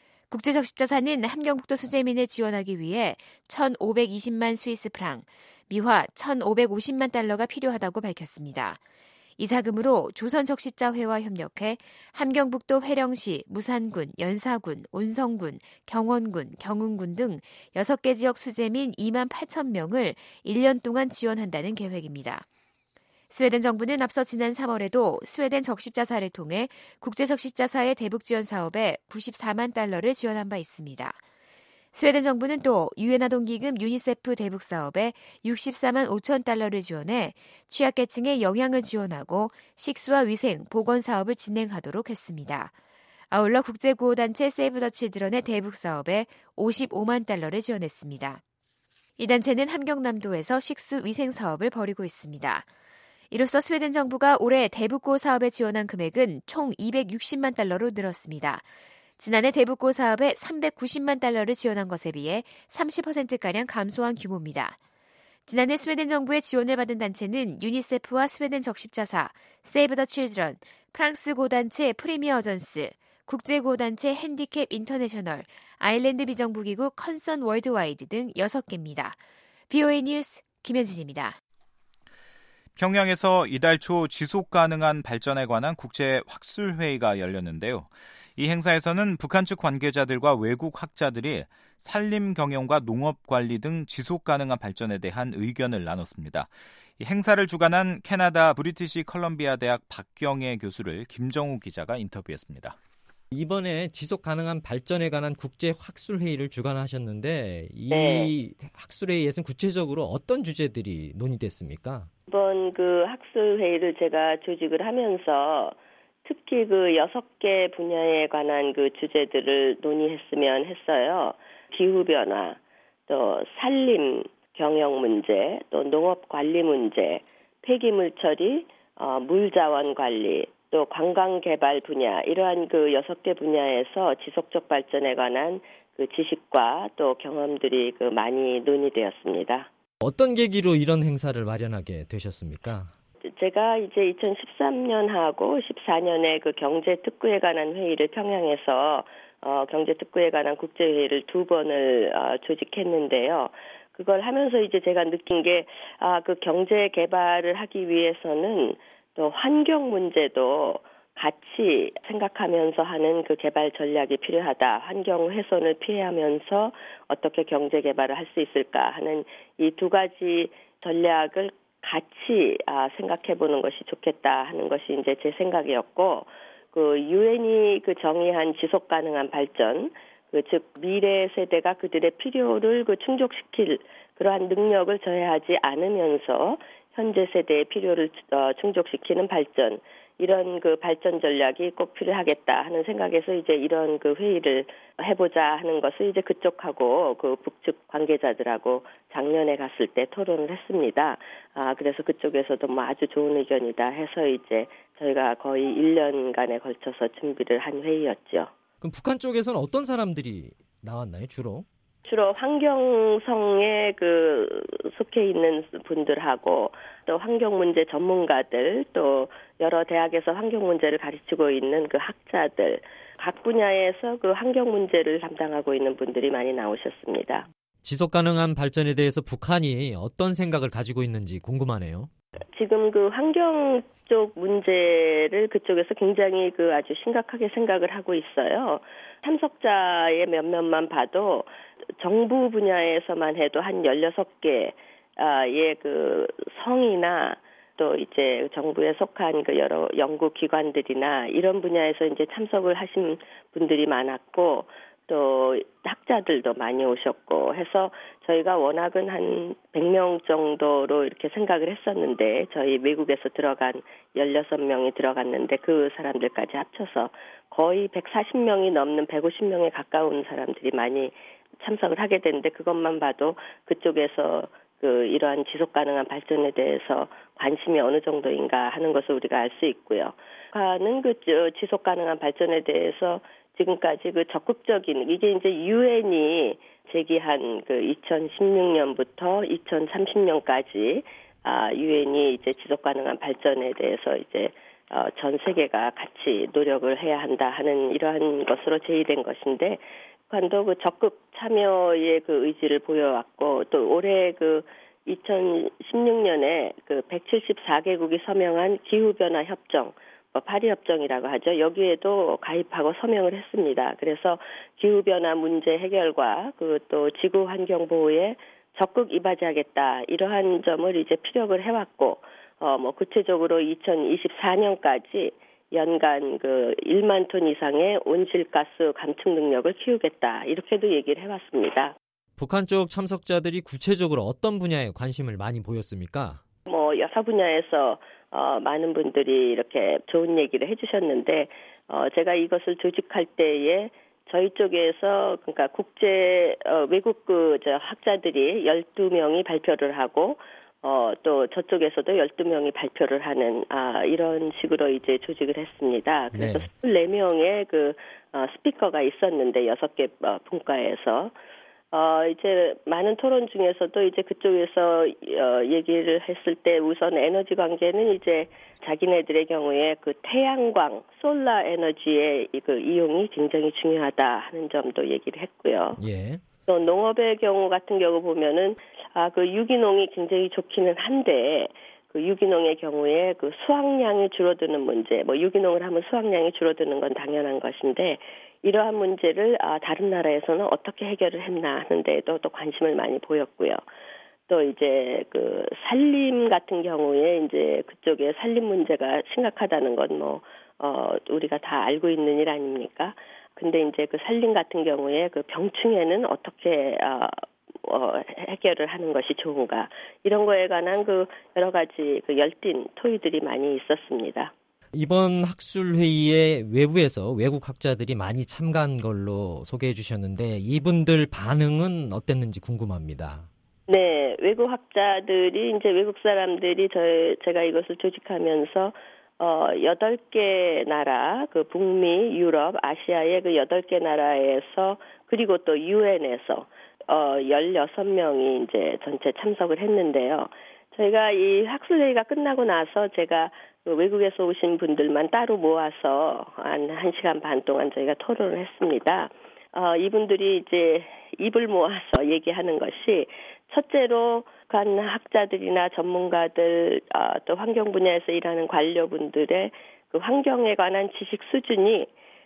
국제적십자사는 함경북도 수재민을 지원하기 위해 천오백이십만 스위스 프랑, 미화 천오백오십만 달러가 필요하다고 밝혔습니다. 이 자금으로 조선적십자회와 협력해 함경북도 회령시, 무산군, 연사군, 온성군, 경원군, 경운군 등 여섯 개 지역 수재민 이만 팔천 명을 일 년 동안 지원한다는 계획입니다. 스웨덴 정부는 앞서 지난 삼월에도 스웨덴 적십자사를 통해 국제적십자사의 대북지원 사업에 구십사만 달러를 지원한 바 있습니다. 스웨덴 정부는 또 유엔 아동기금 유니세프 대북사업에 육십사만 오천 달러를 지원해 취약계층의 영양을 지원하고 식수와 위생, 보건 사업을 진행하도록 했습니다. 아울러 국제구호단체 세이브 더 칠드런의 대북사업에 오십오만 달러를 지원했습니다. 이 단체는 함경남도에서 식수 위생 사업을 벌이고 있습니다. 이로써 스웨덴 정부가 올해 대북구호 사업에 지원한 금액은 총 이백육십만 달러로 늘었습니다. 지난해 대북구호 사업에 삼백구십만 달러를 지원한 것에 비해 삼십 퍼센트가량 감소한 규모입니다. 지난해 스웨덴 정부의 지원을 받은 단체는 유니세프와 스웨덴 적십자사, 세이브 더 칠드런, 프랑스 고단체 프리미어 어전스, 국제구호단체 핸디캡 인터내셔널, 아일랜드 비정부기구 컨선 월드와이드 등 여섯 개입니다. 비오에이 뉴스 김현진입니다. 평양에서 이달 초 지속 가능한 발전에 관한 국제 확술회의가 열렸는데요. 이 행사에서는 북한 측 관계자들과 외국 학자들이 산림 경영과 농업 관리 등 지속 가능한 발전에 대한 의견을 나눴습니다. 이 행사를 주관한 캐나다 브리티시 컬럼비아 대학 박경애 교수를 김정우 기자가 인터뷰했습니다. 이번에 지속 가능한 발전에 관한 국제 학술회의를 주관하셨는데 이 네. 학술회의에서는 구체적으로 어떤 주제들이 논의됐습니까? 이번 그 학술회의를 제가 조직을 하면서 특히 그 여섯 개 분야에 관한 그 주제들을 논의했으면 했어요. 기후변화, 또 산림 경영 문제, 또 농업 관리 문제, 폐기물 처리, 어, 물자원 관리, 또 관광개발 분야, 이러한 그 여섯 개 분야에서 지속적 발전에 관한 그 지식과 또 경험들이 그 많이 논의되었습니다. 어떤 계기로 이런 행사를 마련하게 되셨습니까? 제가 이제 이천십삼 년하고 십사 년에 그 경제특구에 관한 회의를 평양에서 어, 경제특구에 관한 국제회의를 두 번을 어, 조직했는데요. 그걸 하면서 이제 제가 느낀 게, 아, 그 경제 개발을 하기 위해서는 또 환경 문제도 같이 생각하면서 하는 그 개발 전략이 필요하다. 환경 훼손을 피하면서 어떻게 경제 개발을 할 수 있을까 하는 이 두 가지 전략을 같이 아, 생각해보는 것이 좋겠다 하는 것이 이제 제 생각이었고, 그 유엔이 그 정의한 지속 가능한 발전, 그 즉 미래 세대가 그들의 필요를 그 충족시킬 그러한 능력을 저해하지 않으면서 현재 세대의 필요를 어, 충족시키는 발전, 이런 그 발전 전략이 꼭 필요하겠다 하는 생각에서 이제 이런 그 회의를 해보자 하는 것을 이제 그쪽하고 그 북측 관계자들하고 작년에 갔을 때 토론을 했습니다. 아, 그래서 그쪽에서도 뭐 아주 좋은 의견이다 해서 이제 저희가 거의 일 년간에 걸쳐서 준비를 한 회의였죠. 그럼 북한 쪽에서는 어떤 사람들이 나왔나요, 주로? 주로 환경성에 그 속해 있는 분들하고 또 환경 문제 전문가들 또 여러 대학에서 환경 문제를 가르치고 있는 그 학자들 각 분야에서 그 환경 문제를 담당하고 있는 분들이 많이 나오셨습니다. 지속 가능한 발전에 대해서 북한이 어떤 생각을 가지고 있는지 궁금하네요. 지금 그 환경 쪽 문제를 그쪽에서 굉장히 그 아주 심각하게 생각을 하고 있어요. 참석자의 몇몇만 봐도 정부 분야에서만 해도 한 열여섯 개의 그 성이나 또 이제 정부에 속한 그 여러 연구기관들이나 이런 분야에서 이제 참석을 하신 분들이 많았고 또 학자들도 많이 오셨고 해서 저희가 워낙은 한 백 명 정도로 이렇게 생각을 했었는데 저희 외국에서 들어간 열여섯 명이 들어갔는데 그 사람들까지 합쳐서 거의 백사십 명이 넘는 백오십 명에 가까운 사람들이 많이 참석을 하게 되는데 그것만 봐도 그쪽에서 그 이러한 지속 가능한 발전에 대해서 관심이 어느 정도인가 하는 것을 우리가 알 수 있고요. 북한은 그 지속 가능한 발전에 대해서 지금까지 그 적극적인 이게 이제 유엔이 제기한 그 이천십육 년부터 이천삼십 년까지 아 유엔이 이제 지속 가능한 발전에 대해서 이제 어, 전 세계가 같이 노력을 해야 한다 하는 이러한 것으로 제의된 것인데 북한도 그 적극 참여의 그 의지를 보여왔고 또 올해 그 이천십육 년에 그 백칠십사 개국이 서명한 기후변화 협정 뭐 파리 협정이라고 하죠. 여기에도 가입하고 서명을 했습니다. 그래서 기후변화 문제 해결과 그 또 지구 환경 보호에 적극 이바지하겠다 이러한 점을 이제 피력을 해왔고 어 뭐 구체적으로 이천이십사 년까지 연간 그 일만 톤 이상의 온실가스 감축 능력을 키우겠다 이렇게도 얘기를 해왔습니다. 북한 쪽 참석자들이 구체적으로 어떤 분야에 관심을 많이 보였습니까? 뭐 여러 분야에서 어, 많은 분들이 이렇게 좋은 얘기를 해주셨는데 어, 제가 이것을 조직할 때에 저희 쪽에서 그러니까 국제 어, 외국 그 저 학자들이 열두 명이 발표를 하고 어, 또 저쪽에서도 열두 명이 발표를 하는 아, 이런 식으로 이제 조직을 했습니다. 그래서 네. 이십사 명의 그 어, 스피커가 있었는데 여섯 개 어, 분과에서 어, 이제 많은 토론 중에서도 이제 그쪽에서 어, 얘기를 했을 때 우선 에너지 관계는 이제 자기네들의 경우에 그 태양광, 솔라 에너지의 그 이용이 굉장히 중요하다 하는 점도 얘기를 했고요. 예. 또 농업의 경우 같은 경우 보면은 아, 그 유기농이 굉장히 좋기는 한데 그 유기농의 경우에 그 수확량이 줄어드는 문제, 뭐 유기농을 하면 수확량이 줄어드는 건 당연한 것인데 이러한 문제를 아, 다른 나라에서는 어떻게 해결을 했나 하는 데에도 또 관심을 많이 보였고요. 또 이제 그 산림 같은 경우에 이제 그쪽에 산림 문제가 심각하다는 건 뭐 어, 우리가 다 알고 있는 일 아닙니까? 근데 이제 그 산림 같은 경우에 그 병충해는 어떻게 어, 어, 해결을 하는 것이 좋은가 이런 거에 관한 그 여러 가지 그 열띤 토의들이 많이 있었습니다. 이번 학술 회의에 외부에서 외국 학자들이 많이 참가한 걸로 소개해 주셨는데 이분들 반응은 어땠는지 궁금합니다. 네, 외국 학자들이 이제 외국 사람들이 저 제가 이것을 조직하면서 어 여덟 개 나라, 그 북미, 유럽, 아시아의 그 여덟 개 나라에서 그리고 또 유엔에서 어 열여섯 명이 이제 전체 참석을 했는데요. 저희가 이 학술회의가 끝나고 나서 제가 외국에서 오신 분들만 따로 모아서 한 한 시간 반 동안 저희가 토론을 했습니다. 어, 이분들이 이제 입을 모아서 얘기하는 것이 첫째로 간 학자들이나 전문가들 어, 또 환경 분야에서 일하는 관료분들의 그 환경에 관한 지식 수준이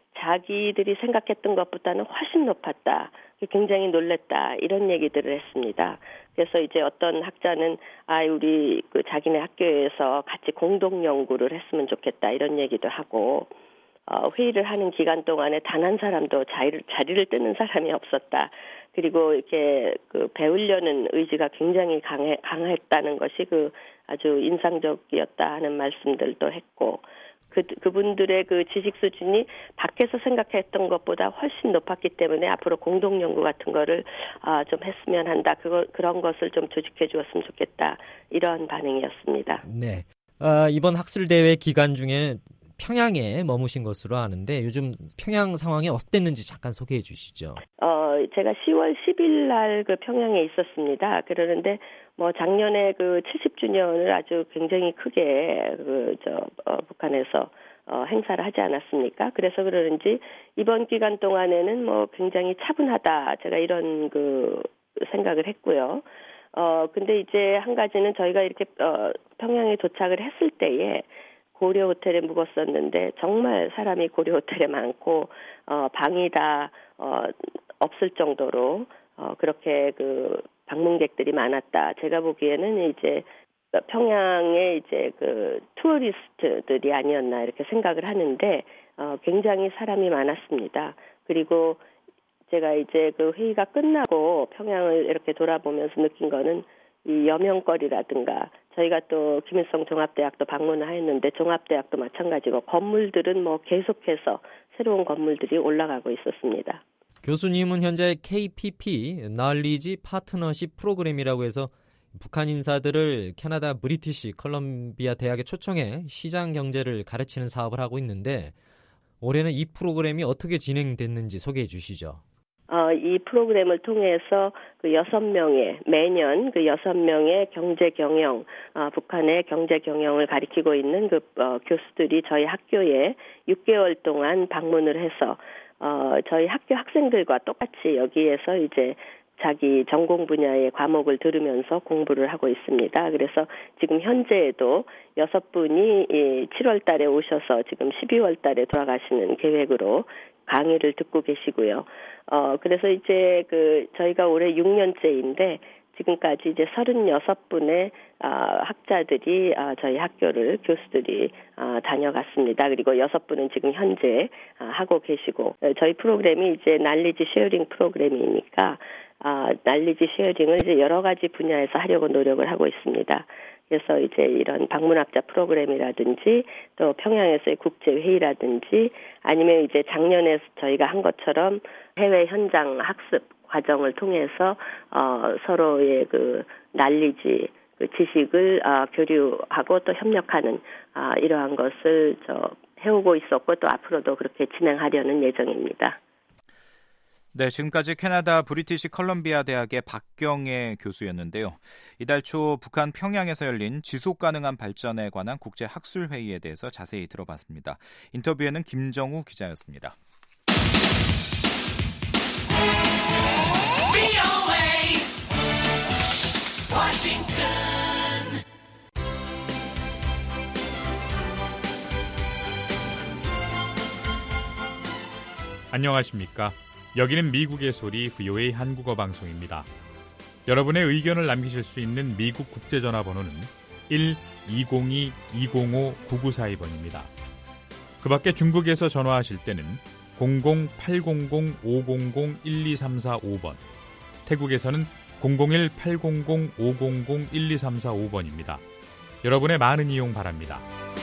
자기들이 생각했던 것보다는 훨씬 높았다. 굉장히 놀랬다. 이런 얘기들을 했습니다. 그래서 이제 어떤 학자는 아 우리 그 자기네 학교에서 같이 공동 연구를 했으면 좋겠다. 이런 얘기도 하고 어, 회의를 하는 기간 동안에 단 한 사람도 자리를, 자리를 뜨는 사람이 없었다. 그리고 이렇게 그 배우려는 의지가 굉장히 강해, 강했다는 것이 그 아주 인상적이었다 하는 말씀들도 했고 그, 그분들의 그 지식 수준이 밖에서 생각했던 것보다 훨씬 높았기 때문에 앞으로 공동 연구 같은 거를 아, 좀 했으면 한다. 그거, 그런 것을 좀 조직해 주었으면 좋겠다. 이런 반응이었습니다. 네. 아, 이번 학술대회 기간 중에 평양에 머무신 것으로 아는데 요즘 평양 상황이 어땠는지 잠깐 소개해 주시죠. 어, 제가 시월 십일 날 그 평양에 있었습니다. 그러는데 뭐 작년에 그 칠십 주년을 아주 굉장히 크게 그 저 어, 북한에서 어, 행사를 하지 않았습니까? 그래서 그러는지 이번 기간 동안에는 뭐 굉장히 차분하다. 제가 이런 그 생각을 했고요. 어, 근데 이제 한 가지는 저희가 이렇게 어, 평양에 도착을 했을 때에 고려 호텔에 묵었었는데 정말 사람이 고려 호텔에 많고 어, 방이 다 어, 없을 정도로 어, 그렇게 그 방문객들이 많았다. 제가 보기에는 이제 평양의 이제 그 투어리스트들이 아니었나 이렇게 생각을 하는데 어, 굉장히 사람이 많았습니다. 그리고 제가 이제 그 회의가 끝나고 평양을 이렇게 돌아보면서 느낀 거는 이 여명거리라든가 저희가 또 김일성 종합대학도 방문을 했는데 종합대학도 마찬가지고 건물들은 뭐 계속해서 새로운 건물들이 올라가고 있었습니다. 교수님은 현재 케이피피 날리지 파트너십 프로그램이라고 해서 북한 인사들을 캐나다 브리티시 컬럼비아 대학에 초청해 시장 경제를 가르치는 사업을 하고 있는데 올해는 이 프로그램이 어떻게 진행됐는지 소개해 주시죠. 어, 이 프로그램을 통해서 그 여섯 명의 매년 그 여섯 명의 경제 경영, 어, 북한의 경제 경영을 가리키고 있는 그 어, 교수들이 저희 학교에 육 개월 동안 방문을 해서 어, 저희 학교 학생들과 똑같이 여기에서 이제 자기 전공 분야의 과목을 들으면서 공부를 하고 있습니다. 그래서 지금 현재에도 여섯 분이 칠월 달에 오셔서 지금 십이월 달에 돌아가시는 계획으로 강의를 듣고 계시고요. 어, 그래서 이제 그 저희가 올해 육 년째인데 지금까지 이제 서른여섯 분의 아, 학자들이 아, 저희 학교를 교수들이 아, 다녀갔습니다. 그리고 여섯 분은 지금 현재 아, 하고 계시고 저희 프로그램이 이제 날리지 쉐어링 프로그램이니까 아, 날리지 쉐어링을 이제 여러 가지 분야에서 하려고 노력을 하고 있습니다. 그래서 이제 이런 방문학자 프로그램이라든지 또 평양에서의 국제회의라든지 아니면 이제 작년에 저희가 한 것처럼 해외 현장 학습 과정을 통해서 어, 서로의 그 날리지 그 지식을 어, 교류하고 또 협력하는 어, 이러한 것을 저 해오고 있었고 또 앞으로도 그렇게 진행하려는 예정입니다. 네, 지금까지 캐나다 브리티시 컬럼비아 대학의 박경애 교수였는데요. 이달 초 북한 평양에서 열린 지속 가능한 발전에 관한 국제 학술 회의에 대해서 자세히 들어봤습니다. 인터뷰에는 김정우 기자였습니다. 안녕하십니까? 여기는 미국의 소리 브이오에이 한국어 방송입니다. 여러분의 의견을 남기실 수 있는 미국 국제전화번호는 일 이공이 이공오 구구사이 번입니다. 그 밖에 중국에서 전화하실 때는 공공 팔공공 오공공 일이삼사오 번, 태국에서는 공공일 팔공공 오공공 일이삼사오 번입니다. 여러분의 많은 이용 바랍니다.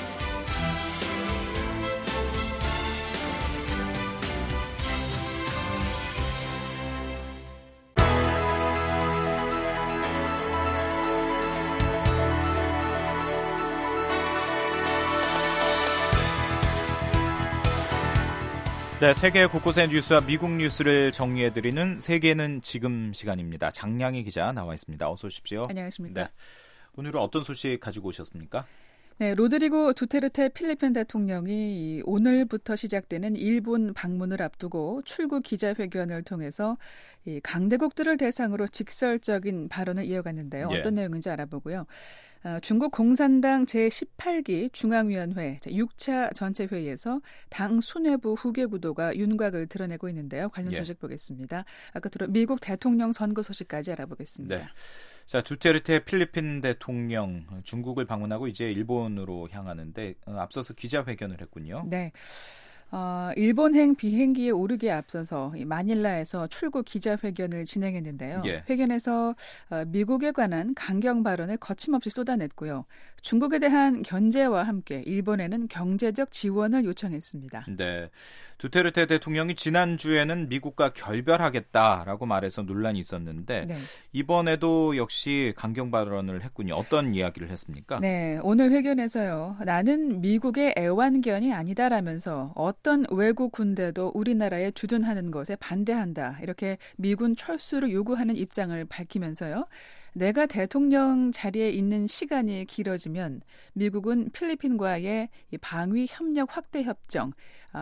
네, 세계 곳곳의 뉴스와 미국 뉴스를 정리해드리는 세계는 지금 시간입니다. 장량희 기자 나와 있습니다. 어서 오십시오. 안녕하십니까. 네. 오늘은 어떤 소식 가지고 오셨습니까? 네, 로드리고 두테르테 필리핀 대통령이 오늘부터 시작되는 일본 방문을 앞두고 출국 기자회견을 통해서 이 강대국들을 대상으로 직설적인 발언을 이어갔는데요. 예. 어떤 내용인지 알아보고요. 어, 중국 공산당 제십팔 기 중앙위원회 육 차 전체회의에서 당 수뇌부 후계 구도가 윤곽을 드러내고 있는데요. 관련 소식 예. 보겠습니다. 아까 들어 미국 대통령 선거 소식까지 알아보겠습니다. 네. 자, 두테르테 필리핀 대통령 중국을 방문하고 이제 일본으로 향하는데 어, 앞서서 기자회견을 했군요. 네. 어, 일본행 비행기에 오르기에 앞서서 이 마닐라에서 출국 기자회견을 진행했는데요. 예. 회견에서 어, 미국에 관한 강경 발언을 거침없이 쏟아냈고요. 중국에 대한 견제와 함께 일본에는 경제적 지원을 요청했습니다. 네, 두테르테 대통령이 지난주에는 미국과 결별하겠다라고 말해서 논란이 있었는데 네. 이번에도 역시 강경 발언을 했군요. 어떤 이야기를 했습니까? 네, 오늘 회견에서요. 나는 미국의 애완견이 아니다라면서 어떤 외국 군대도 우리나라에 주둔하는 것에 반대한다. 이렇게 미군 철수를 요구하는 입장을 밝히면서요. 내가 대통령 자리에 있는 시간이 길어지면 미국은 필리핀과의 방위 협력 확대 협정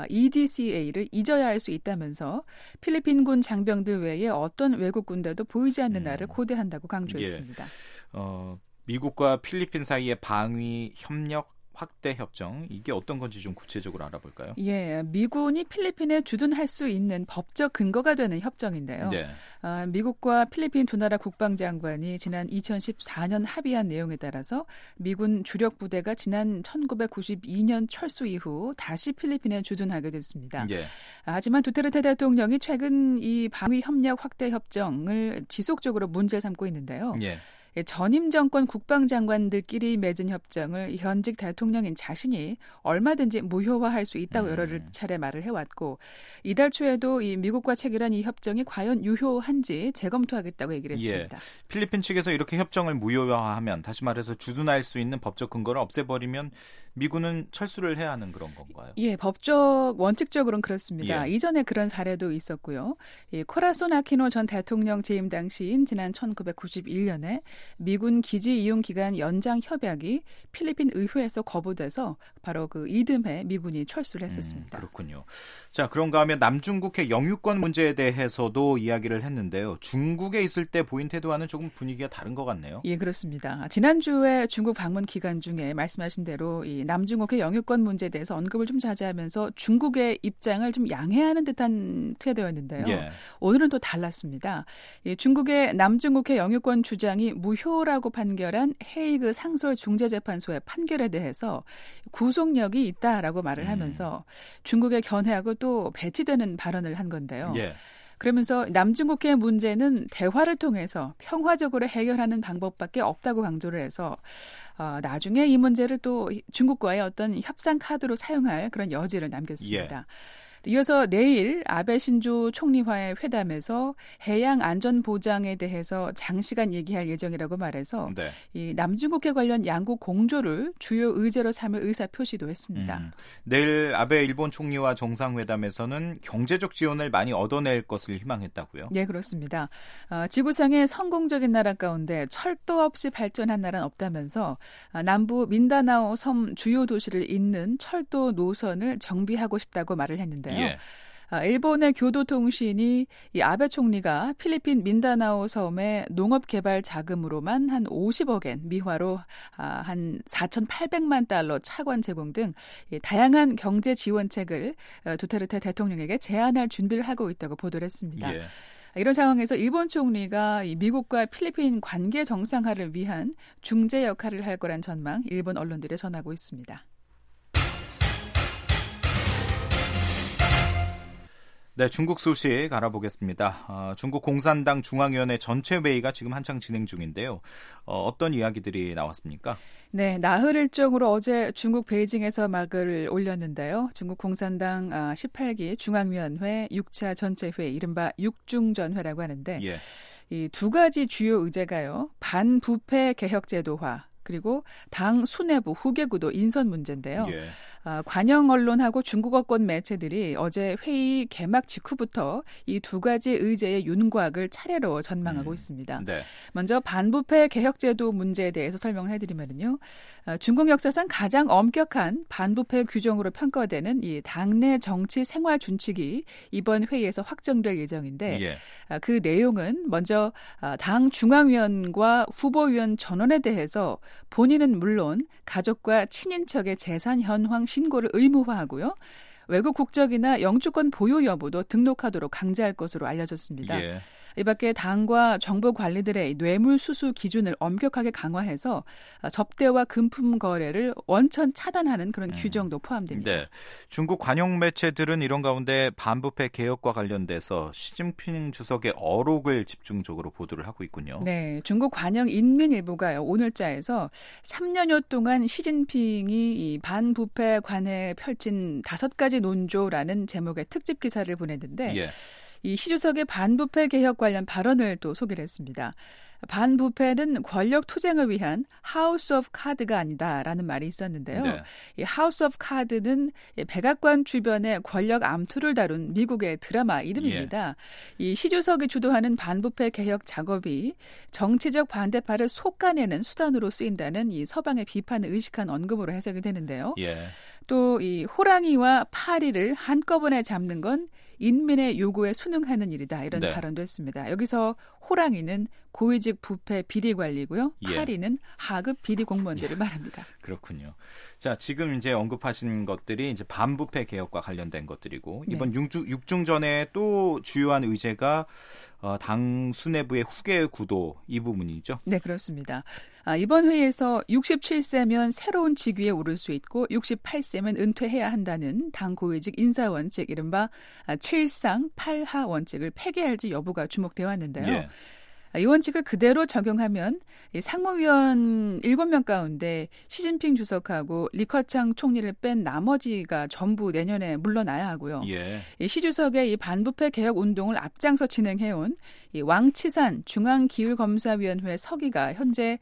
이디씨에이를 잊어야 할 수 있다면서 필리핀군 장병들 외에 어떤 외국 군대도 보이지 않는 날을 고대한다고 강조했습니다. 예. 어, 미국과 필리핀 사이의 방위 협력 확대 협정, 이게 어떤 건지 좀 구체적으로 알아볼까요? 예, 미군이 필리핀에 주둔할 수 있는 법적 근거가 되는 협정인데요. 네. 아, 미국과 필리핀 두 나라 국방장관이 지난 이천십사 년 합의한 내용에 따라서 미군 주력 부대가 지난 천구백구십이 년 철수 이후 다시 필리핀에 주둔하게 됐습니다. 예. 아, 하지만 두테르테 대통령이 최근 이 방위 협력 확대 협정을 지속적으로 문제 삼고 있는데요. 예. 전임 정권 국방장관들끼리 맺은 협정을 현직 대통령인 자신이 얼마든지 무효화할 수 있다고 음. 여러 차례 말을 해왔고 이달 초에도 이 미국과 체결한 이 협정이 과연 유효한지 재검토하겠다고 얘기를 했습니다. 예. 필리핀 측에서 이렇게 협정을 무효화하면 다시 말해서 주둔할 수 있는 법적 근거를 없애버리면 미군은 철수를 해야 하는 그런 건가요? 예, 법적 원칙적으로는 그렇습니다. 예. 이전에 그런 사례도 있었고요. 이 코라손 아키노 전 대통령 재임 당시인 지난 천구백구십일 년에 미군 기지 이용 기간 연장 협약이 필리핀 의회에서 거부돼서 바로 그 이듬해 미군이 철수를 했었습니다. 음, 그렇군요. 자, 그런가 하면 남중국해 영유권 문제에 대해서도 이야기를 했는데요. 중국에 있을 때 보인 태도와는 조금 분위기가 다른 것 같네요. 예, 그렇습니다. 지난주에 중국 방문 기간 중에 말씀하신 대로 이 남중국해 영유권 문제에 대해서 언급을 좀 자제하면서 중국의 입장을 좀 양해하는 듯한 태도였는데요. 예. 오늘은 또 달랐습니다. 이 중국의 남중국해 영유권 주장이 무효라고 판결한 헤이그 상설중재재판소의 판결에 대해서 구속력이 있다라고 말을 하면서 음. 중국의 견해하고 또 배치되는 발언을 한 건데요. 예. 그러면서 남중국해 문제는 대화를 통해서 평화적으로 해결하는 방법밖에 없다고 강조를 해서 어, 나중에 이 문제를 또 중국과의 어떤 협상 카드로 사용할 그런 여지를 남겼습니다. 예. 이어서 내일 아베 신조 총리와의 회담에서 해양 안전 보장에 대해서 장시간 얘기할 예정이라고 말해서 네. 이 남중국해 관련 양국 공조를 주요 의제로 삼을 의사 표시도 했습니다. 음, 내일 아베 일본 총리와 정상회담에서는 경제적 지원을 많이 얻어낼 것을 희망했다고요? 네, 그렇습니다. 어, 지구상의 성공적인 나라 가운데 철도 없이 발전한 나라는 없다면서 어, 남부 민다나오 섬 주요 도시를 잇는 철도 노선을 정비하고 싶다고 말을 했는데 예. 일본의 교도통신이 이 아베 총리가 필리핀 민다나오 섬의 농업개발 자금으로만 한 오십억엔 미화로 한 사천팔백만 달러 차관 제공 등 다양한 경제 지원책을 두테르테 대통령에게 제안할 준비를 하고 있다고 보도를 했습니다. 예. 이런 상황에서 일본 총리가 미국과 필리핀 관계 정상화를 위한 중재 역할을 할 거란 전망 일본 언론들에 전하고 있습니다. 네, 중국 소식 알아보겠습니다. 어, 중국 공산당 중앙위원회 전체 회의가 지금 한창 진행 중인데요. 어, 어떤 이야기들이 나왔습니까? 네, 나흘 일정으로 어제 중국 베이징에서 막을 올렸는데요. 중국 공산당 십팔 기 중앙위원회 육 차 전체 회의, 이른바 육중전회라고 하는데 예. 이 두 가지 주요 의제가요. 반부패 개혁제도화, 그리고 당 수뇌부 후계구도 인선 문제인데요. 예. 아, 관영 언론하고 중국어권 매체들이 어제 회의 개막 직후부터 이 두 가지 의제의 윤곽을 차례로 전망하고 음, 있습니다. 네. 먼저 반부패 개혁제도 문제에 대해서 설명을 해드리면요. 아, 중국 역사상 가장 엄격한 반부패 규정으로 평가되는 이 당내 정치 생활 준칙이 이번 회의에서 확정될 예정인데 예. 아, 그 내용은 먼저 아, 당 중앙위원과 후보위원 전원에 대해서 본인은 물론 가족과 친인척의 재산 현황 신고를 의무화하고요. 외국 국적이나 영주권 보유 여부도 등록하도록 강제할 것으로 알려졌습니다. 예. 이 밖에 당과 정부 관리들의 뇌물수수 기준을 엄격하게 강화해서 접대와 금품 거래를 원천 차단하는 그런 음. 규정도 포함됩니다. 네. 중국 관영 매체들은 이런 가운데 반부패 개혁과 관련돼서 시진핑 주석의 어록을 집중적으로 보도를 하고 있군요. 네. 중국 관영 인민일보가요. 오늘자에서 삼 년여 동안 시진핑이 이 반부패 관해에 펼친 다섯 가지 논조라는 제목의 특집 기사를 보냈는데 예. 이 시 주석의 반부패 개혁 관련 발언을 또 소개를 했습니다. 반부패는 권력 투쟁을 위한 하우스 오브 카드가 아니다라는 말이 있었는데요. 네. 이 하우스 오브 카드는 백악관 주변의 권력 암투를 다룬 미국의 드라마 이름입니다. 예. 이 시 주석이 주도하는 반부패 개혁 작업이 정치적 반대파를 속아내는 수단으로 쓰인다는 이 서방의 비판을 의식한 언급으로 해석이 되는데요. 예. 또 이 호랑이와 파리를 한꺼번에 잡는 건 인민의 요구에 순응하는 일이다. 이런 네. 발언도 했습니다. 여기서 호랑이는 고위직 부패 비리 관리고요. 예. 파리는 하급 비리 공무원들을 예. 말합니다. 그렇군요. 자, 지금 이제 언급하신 것들이 이제 반부패 개혁과 관련된 것들이고 네. 이번 육중, 육중전에 또 주요한 의제가 어, 당 수뇌부의 후계 구도 이 부분이죠. 네, 그렇습니다. 아, 이번 회의에서 육십칠 세면 새로운 직위에 오를 수 있고 육십팔 세면 은퇴해야 한다는 당 고위직 인사 원칙, 이른바 칠상 팔하 원칙을 폐기할지 여부가 주목되어 왔는데요. 예. 이 원칙을 그대로 적용하면 상무위원 일곱 명 가운데 시진핑 주석하고 리커창 총리를 뺀 나머지가 전부 내년에 물러나야 하고요. 예. 시 주석의 이 반부패 개혁 운동을 앞장서 진행해온 이 왕치산 중앙기율검사위원회 서기가 현재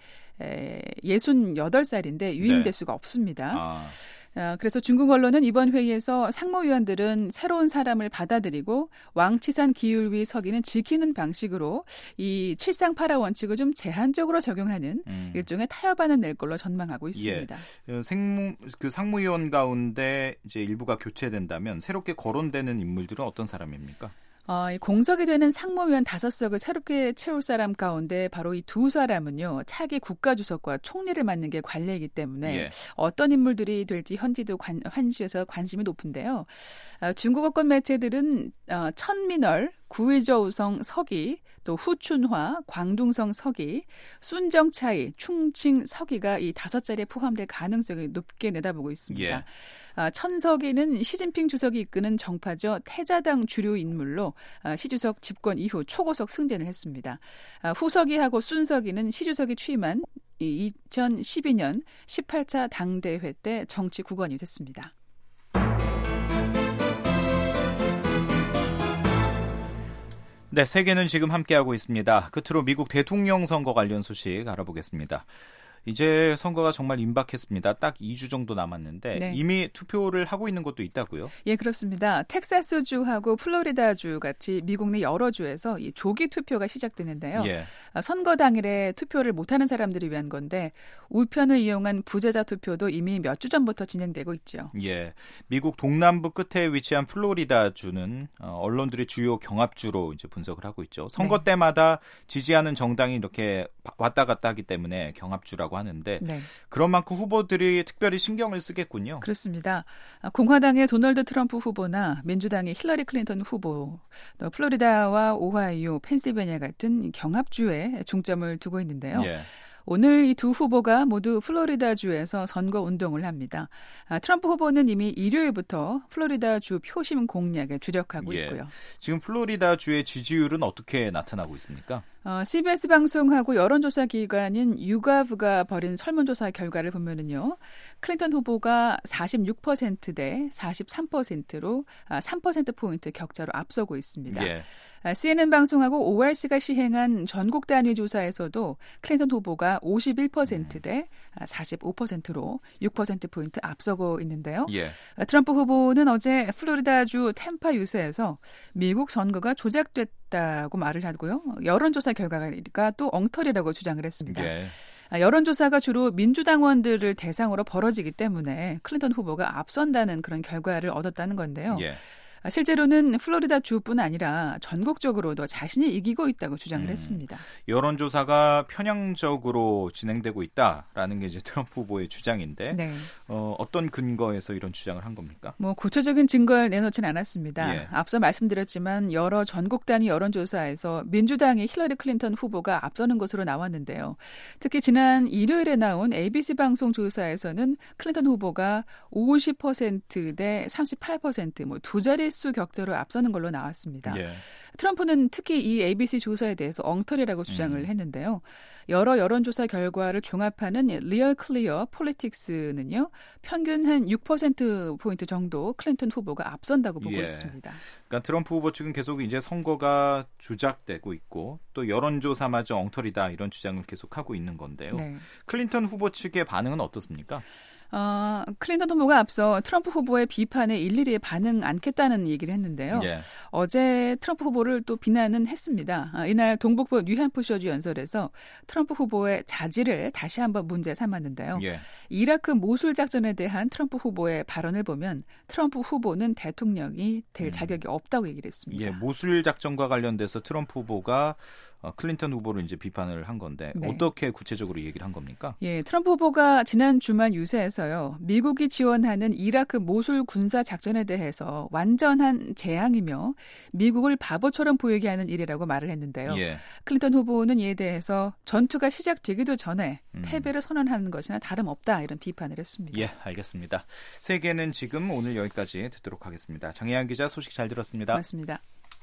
예순여덟 살인데 유임될 네. 수가 없습니다. 아. 그래서 중국 언론은 이번 회의에서 상무위원들은 새로운 사람을 받아들이고 왕치산 기율위 서기는 지키는 방식으로 이 칠상팔하 원칙을 좀 제한적으로 적용하는 음. 일종의 타협안을 낼 걸로 전망하고 있습니다. 예. 생무, 그 상무위원 가운데 이제 일부가 교체된다면 새롭게 거론되는 인물들은 어떤 사람입니까? 어, 공석이 되는 상무위원 다섯 석을 새롭게 채울 사람 가운데 바로 이 두 사람은요. 차기 국가주석과 총리를 맡는 게 관례이기 때문에 예. 어떤 인물들이 될지 현지도 관, 환시에서 관심이 높은데요. 어, 중국 어권 매체들은 어, 천민얼, 구의저우성 서기, 또 후춘화, 광둥성 서기, 순정차이, 충칭 서기가 이 다섯 자리에 포함될 가능성을 높게 내다보고 있습니다. 예. 아, 천서기는 시진핑 주석이 이끄는 정파죠. 태자당 주류 인물로 아, 시 주석 집권 이후 초고속 승진을 했습니다. 아, 후서기하고 순서기는 시 주석이 취임한 이천십이 년 십팔 차 당대회 때 정치 국원이 됐습니다. 네, 세계는 지금 함께하고 있습니다. 끝으로 미국 대통령 선거 관련 소식 알아보겠습니다. 이제 선거가 정말 임박했습니다. 딱 이 주 정도 남았는데 네. 이미 투표를 하고 있는 곳도 있다고요? 예, 그렇습니다. 텍사스주하고 플로리다주 같이 미국 내 여러 주에서 이 조기 투표가 시작되는데요. 예. 선거 당일에 투표를 못하는 사람들을 위한 건데 우편을 이용한 부재자 투표도 이미 몇 주 전부터 진행되고 있죠. 예, 미국 동남부 끝에 위치한 플로리다주는 언론들이 주요 경합주로 이제 분석을 하고 있죠. 선거 네. 때마다 지지하는 정당이 이렇게 왔다 갔다 하기 때문에 경합주라고 하는데 네. 그런 만큼 후보들이 특별히 신경을 쓰겠군요. 그렇습니다. 공화당의 도널드 트럼프 후보나 민주당의 힐러리 클린턴 후보, 또 플로리다와 오하이오, 펜실베니아 같은 경합주에 중점을 두고 있는데요. 예. 오늘 이 두 후보가 모두 플로리다주에서 선거 운동을 합니다. 아, 트럼프 후보는 이미 일요일부터 플로리다주 표심 공략에 주력하고 예. 있고요. 지금 플로리다주의 지지율은 어떻게 나타나고 있습니까? 어, 씨비에스 방송하고 여론조사 기관인 유가브가 벌인 설문조사 결과를 보면은요. 클린턴 후보가 사십육 퍼센트 대 사십삼 퍼센트로 삼 퍼센트포인트 격차로 앞서고 있습니다. 예. 씨엔엔 방송하고 오알씨가 시행한 전국 단위 조사에서도 클린턴 후보가 오십일 퍼센트 대 사십오 퍼센트로 육 퍼센트포인트 앞서고 있는데요. 예. 트럼프 후보는 어제 플로리다주 템파 유세에서 미국 선거가 조작됐다고 말을 하고요. 여론조사 결과가 또 엉터리라고 주장을 했습니다. 예. 여론조사가 주로 민주당원들을 대상으로 벌어지기 때문에 클린턴 후보가 앞선다는 그런 결과를 얻었다는 건데요. 예. 실제로는 플로리다 주뿐 아니라 전국적으로도 자신이 이기고 있다고 주장을 음, 했습니다. 여론조사가 편향적으로 진행되고 있다라는 게 이제 트럼프 후보의 주장인데 네. 어, 어떤 근거에서 이런 주장을 한 겁니까? 뭐 구체적인 증거를 내놓진 않았습니다. 예. 앞서 말씀드렸지만 여러 전국 단위 여론조사에서 민주당의 힐러리 클린턴 후보가 앞서는 것으로 나왔는데요. 특히 지난 일요일에 나온 에이비씨 방송 조사에서는 클린턴 후보가 오십 퍼센트 대 삼십팔 퍼센트 뭐 두 자릿수 격차로 앞서는 걸로 나왔습니다. 예. 트럼프는 특히 이 에이비씨 조사에 대해서 엉터리라고 주장을 음. 했는데요. 여러 여론조사 결과를 종합하는 리얼 클리어 폴리틱스는요. 평균 한 육 퍼센트포인트 정도 클린턴 후보가 앞선다고 보고 예. 있습니다. 그러니까 트럼프 후보 측은 계속 이제 선거가 조작되고 있고 또 여론조사마저 엉터리다 이런 주장을 계속하고 있는 건데요. 네. 클린턴 후보 측의 반응은 어떻습니까? 어, 클린턴 후보가 앞서 트럼프 후보의 비판에 일일이 반응 않겠다는 얘기를 했는데요. 예. 어제 트럼프 후보를 또 비난은 했습니다. 어, 이날 동북부 뉴햄프셔주 연설에서 트럼프 후보의 자질을 다시 한번 문제 삼았는데요. 예. 이라크 모술 작전에 대한 트럼프 후보의 발언을 보면 트럼프 후보는 대통령이 될 음. 자격이 없다고 얘기를 했습니다. 예, 모술 작전과 관련돼서 트럼프 후보가 어, 클린턴 후보를 이제 비판을 한 건데 네. 어떻게 구체적으로 얘기를 한 겁니까? 예, 트럼프 후보가 지난 주말 유세에서요. 미국이 지원하는 이라크 모술 군사 작전에 대해서 완전한 재앙이며 미국을 바보처럼 보이게 하는 일이라고 말을 했는데요. 예. 클린턴 후보는 이에 대해서 전투가 시작되기도 전에 음. 패배를 선언하는 것이나 다름없다 이런 비판을 했습니다. 예, 알겠습니다. 세계는 지금 오늘 여기까지 듣도록 하겠습니다. 장혜한 기자 소식 잘 들었습니다. 고맙습니다.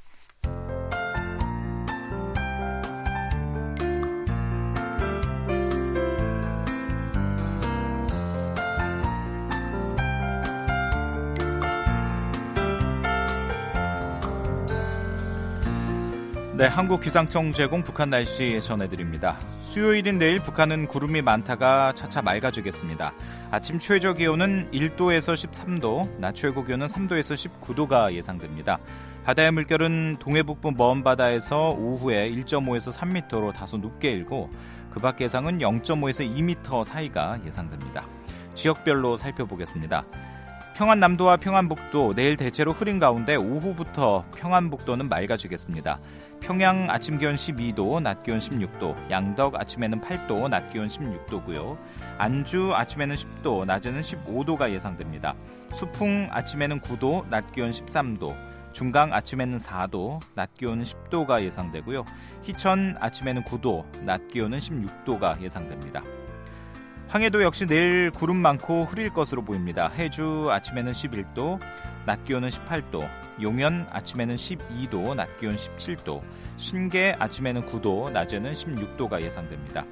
네, 한국 기상청 제공 북한 날씨 전해드립니다. 수요일인 내일 북한은 구름이 많다가 차차 맑아지겠습니다. 아침 최저 기온은 일 도에서 십삼 도, 낮 최고 기온은 삼 도에서 십구 도가 예상됩니다. 바다의 물결은 동해북부 먼 바다에서 오후에 일 점 오에서 삼 미터로 다소 높게 일고 그 밖 예상은 영 점 오에서 이 미터 사이가 예상됩니다. 지역별로 살펴보겠습니다. 평안남도와 평안북도 내일 대체로 흐린 가운데 오후부터 평안북도는 맑아지겠습니다. 평양 아침 기온 십이 도, 낮 기온 십육 도, 양덕 아침에는 팔 도, 낮 기온 십육 도고요. 안주 아침에는 십 도, 낮에는 십오 도가 예상됩니다. 수풍 아침에는 구 도, 낮 기온 십삼 도, 중강 아침에는 사 도, 낮 기온은 십 도가 예상되고요. 희천 아침에는 구 도, 낮 기온은 십육 도가 예상됩니다. 황해도 역시 내일 구름 많고 흐릴 것으로 보입니다. 해주 아침에는 십일 도, 낮 기온은 십팔 도, 용연 아침에는 십이 도, 낮 기온 십칠 도, 신계 아침에는 구 도, 낮에는 십육 도가 예상됩니다.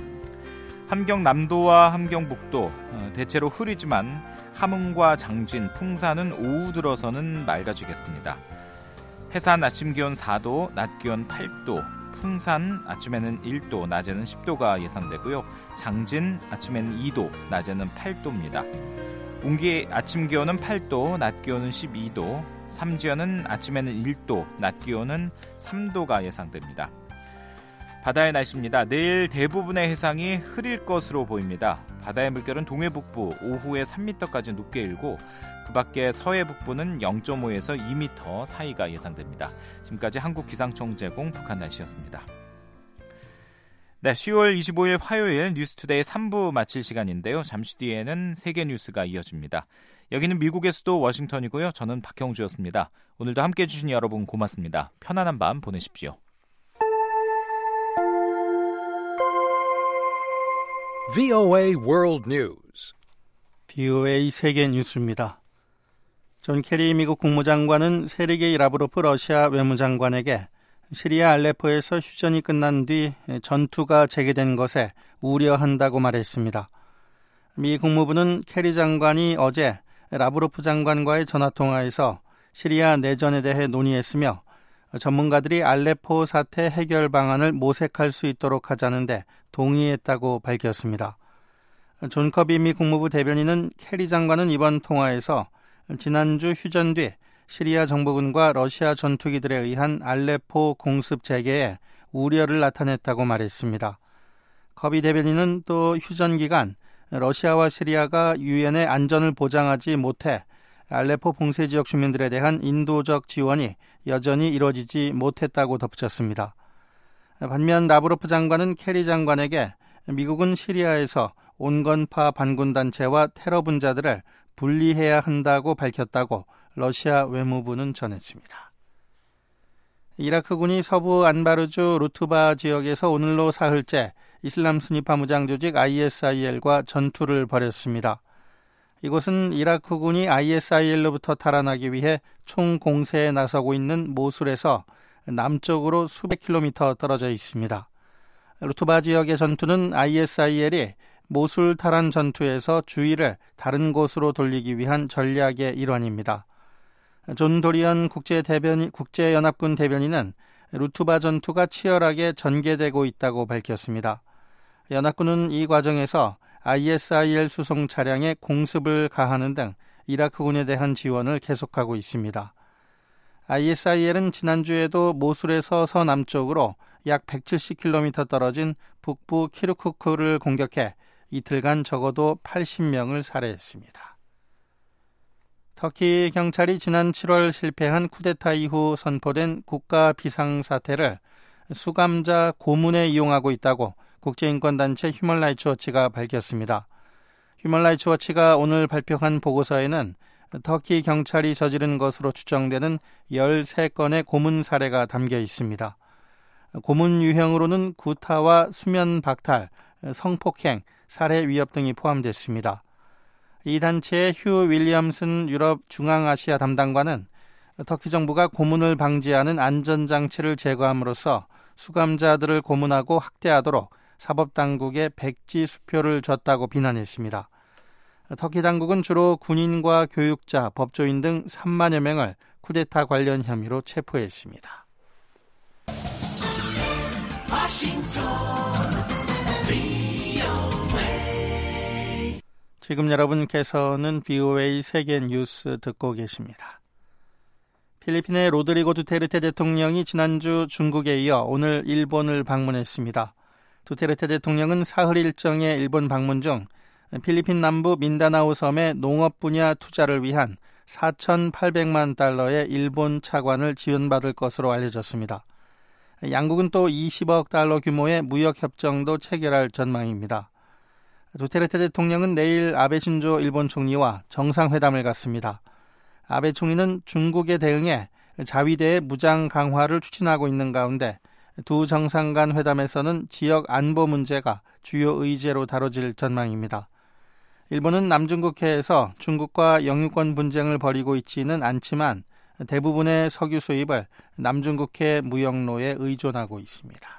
함경남도와 함경북도 대체로 흐리지만 함흥과 장진, 풍산은 오후 들어서는 맑아지겠습니다. 해산 아침 기온 사 도, 낮 기온 팔 도, 풍산 아침에는 일 도, 낮에는 십 도가 예상되고요. 장진 아침에는 이 도, 낮에는 팔 도입니다. 운기 아침 기온은 팔 도, 낮 기온은 십이 도, 삼지연은 아침에는 일 도, 낮 기온은 삼 도가 예상됩니다. 바다의 날씨입니다. 내일 대부분의 해상이 흐릴 것으로 보입니다. 바다의 물결은 동해북부 오후에 삼 미터까지 높게 일고 그 밖에 서해북부는 영 점 오에서 이 미터 사이가 예상됩니다. 지금까지 한국기상청 제공 북한 날씨였습니다. 네, 시월 이십오일 화요일 뉴스투데이 삼 부 마칠 시간인데요. 잠시 뒤에는 세계 뉴스가 이어집니다. 여기는 미국의 수도 워싱턴이고요. 저는 박형주였습니다. 오늘도 함께해 주신 여러분 고맙습니다. 편안한 밤 보내십시오. 브이오에이 World News. 브이오에이 세계 뉴스입니다. 존 케리 미국 국무장관은 세르게이 라브로프 러시아 외무장관에게 시리아 알레포에서 휴전이 끝난 뒤 전투가 재개된 것에 우려한다고 말했습니다. 미 국무부는 케리 장관이 어제 라브로프 장관과의 전화통화에서 시리아 내전에 대해 논의했으며 전문가들이 알레포 사태 해결 방안을 모색할 수 있도록 하자는데 동의했다고 밝혔습니다. 존 커비 미 국무부 대변인은 케리 장관은 이번 통화에서 지난주 휴전 뒤 시리아 정부군과 러시아 전투기들에 의한 알레포 공습 재개에 우려를 나타냈다고 말했습니다. 커비 대변인은 또 휴전 기간 러시아와 시리아가 유엔의 안전을 보장하지 못해 알레포 봉쇄 지역 주민들에 대한 인도적 지원이 여전히 이루어지지 못했다고 덧붙였습니다. 반면 라브로프 장관은 케리 장관에게 미국은 시리아에서 온건파 반군단체와 테러 분자들을 분리해야 한다고 밝혔다고 러시아 외무부는 전했습니다. 이라크군이 서부 안바르주 루투바 지역에서 오늘로 사흘째 이슬람 순위파 무장 조직 아이에스아이엘과 전투를 벌였습니다. 이곳은 이라크군이 아이에스아이엘로부터 탈환하기 위해 총공세에 나서고 있는 모술에서 남쪽으로 수백 킬로미터 떨어져 있습니다. 루투바 지역의 전투는 아이에스아이엘이 모술 탈환 전투에서 주의를 다른 곳으로 돌리기 위한 전략의 일환입니다. 존 도리언 국제대변인, 국제연합군 대변인은 루투바 전투가 치열하게 전개되고 있다고 밝혔습니다. 연합군은 이 과정에서 아이에스아이엘 수송 차량에 공습을 가하는 등 이라크군에 대한 지원을 계속하고 있습니다. 아이에스아이엘은 지난주에도 모술에서 서남쪽으로 약 백칠십 킬로미터 떨어진 북부 키르쿠크를 공격해 이틀간 적어도 팔십 명을 살해했습니다. 터키 경찰이 지난 칠월 실패한 쿠데타 이후 선포된 국가 비상사태를 수감자 고문에 이용하고 있다고 국제인권단체 휴먼라이츠 워치가 밝혔습니다. 휴먼라이츠 워치가 오늘 발표한 보고서에는 터키 경찰이 저지른 것으로 추정되는 열세 건의 고문 사례가 담겨 있습니다. 고문 유형으로는 구타와 수면 박탈, 성폭행, 살해 위협 등이 포함됐습니다. 이 단체의 휴 윌리엄슨 유럽 중앙아시아 담당관은 터키 정부가 고문을 방지하는 안전장치를 제거함으로써 수감자들을 고문하고 학대하도록 사법당국에 백지 수표를 줬다고 비난했습니다. 터키 당국은 주로 군인과 교육자, 법조인 등 삼만여 명을 쿠데타 관련 혐의로 체포했습니다. 워싱턴 지금 여러분께서는 비오에이 세계 뉴스 듣고 계십니다. 필리핀의 로드리고 두테르테 대통령이 지난주 중국에 이어 오늘 일본을 방문했습니다. 두테르테 대통령은 사흘 일정의 일본 방문 중 필리핀 남부 민다나오 섬의 농업 분야 투자를 위한 사천팔백만 달러의 일본 차관을 지원받을 것으로 알려졌습니다. 양국은 또 이십억 달러 규모의 무역협정도 체결할 전망입니다. 두테르테 대통령은 내일 아베 신조 일본 총리와 정상회담을 갖습니다. 아베 총리는 중국에 대응해 자위대의 무장 강화를 추진하고 있는 가운데 두 정상 간 회담에서는 지역 안보 문제가 주요 의제로 다뤄질 전망입니다. 일본은 남중국해에서 중국과 영유권 분쟁을 벌이고 있지는 않지만 대부분의 석유 수입을 남중국해 무역로에 의존하고 있습니다.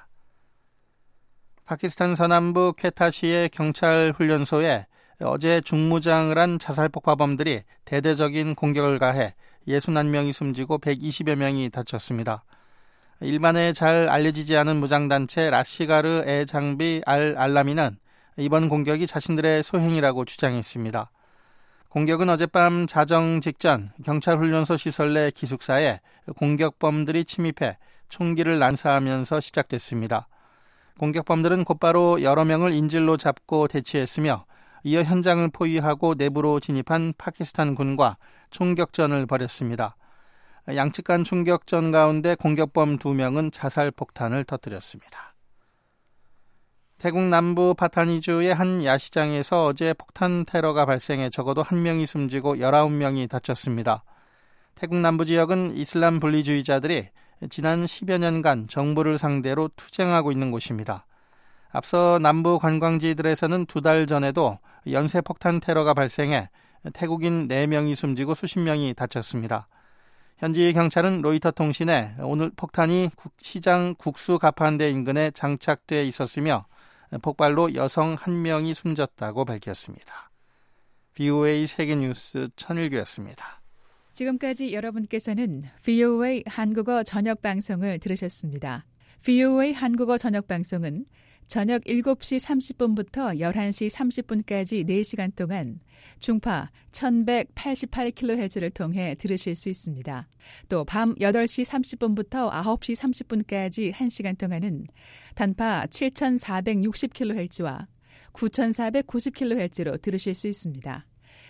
파키스탄 서남부 퀘타시의 경찰 훈련소에 어제 중무장을 한 자살폭파범들이 대대적인 공격을 가해 육십일 명이 숨지고 백이십여 명이 다쳤습니다. 일반에 잘 알려지지 않은 무장단체 라시가르 에 장비 알 알라미는 이번 공격이 자신들의 소행이라고 주장했습니다. 공격은 어젯밤 자정 직전 경찰 훈련소 시설 내 기숙사에 공격범들이 침입해 총기를 난사하면서 시작됐습니다. 공격범들은 곧바로 여러 명을 인질로 잡고 대치했으며 이어 현장을 포위하고 내부로 진입한 파키스탄 군과 총격전을 벌였습니다. 양측 간 총격전 가운데 공격범 두 명은 자살폭탄을 터뜨렸습니다. 태국 남부 파타니주의 한 야시장에서 어제 폭탄 테러가 발생해 적어도 한 명이 숨지고 열아홉 명이 다쳤습니다. 태국 남부 지역은 이슬람 분리주의자들이 지난 십여 년간 정부를 상대로 투쟁하고 있는 곳입니다. 앞서 남부 관광지들에서는 두 달 전에도 연쇄폭탄 테러가 발생해 태국인 네 명이 숨지고 수십 명이 다쳤습니다. 현지 경찰은 로이터 통신에 오늘 폭탄이 시장 국수 가판대 인근에 장착돼 있었으며 폭발로 여성 한 명이 숨졌다고 밝혔습니다. 비오에이 세계뉴스 천일규였습니다. 지금까지 여러분께서는 비오에이 한국어 저녁방송을 들으셨습니다. 비오에이 한국어 저녁방송은 저녁 일곱 시 삼십 분부터 열한 시 삼십 분까지 네 시간 동안 중파 천백팔십팔 킬로헤르츠를 통해 들으실 수 있습니다. 또 밤 여덟 시 삼십 분부터 아홉 시 삼십 분까지 한 시간 동안은 단파 칠천사백육십 킬로헤르츠와 구천사백구십 킬로헤르츠로 들으실 수 있습니다.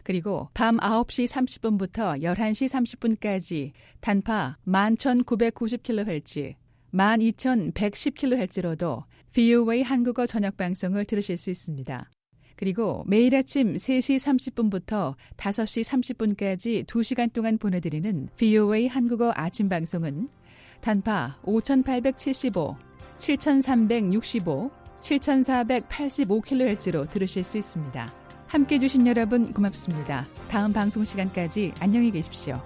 그리고 밤 아홉 시 삼십 분부터 열한 시 삼십 분까지 단파 만 천구백구십 킬로헤르츠, 만 이천백십 킬로헤르츠로도 브이오에이 한국어 저녁 방송을 들으실 수 있습니다. 그리고 매일 아침 세 시 삼십 분부터 다섯 시 삼십 분까지 두 시간 동안 보내드리는 브이오에이 한국어 아침 방송은 단파 오천팔백칠십오, 칠천삼백육십오, 칠천사백팔십오 킬로헤르츠로 들으실 수 있습니다. 함께해 주신 여러분 고맙습니다. 다음 방송 시간까지 안녕히 계십시오.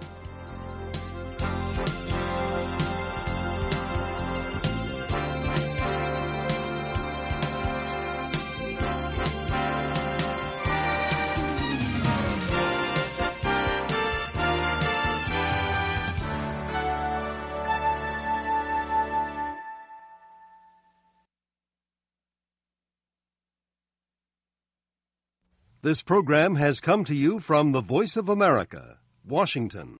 This program has come to you from the Voice of America, Washington.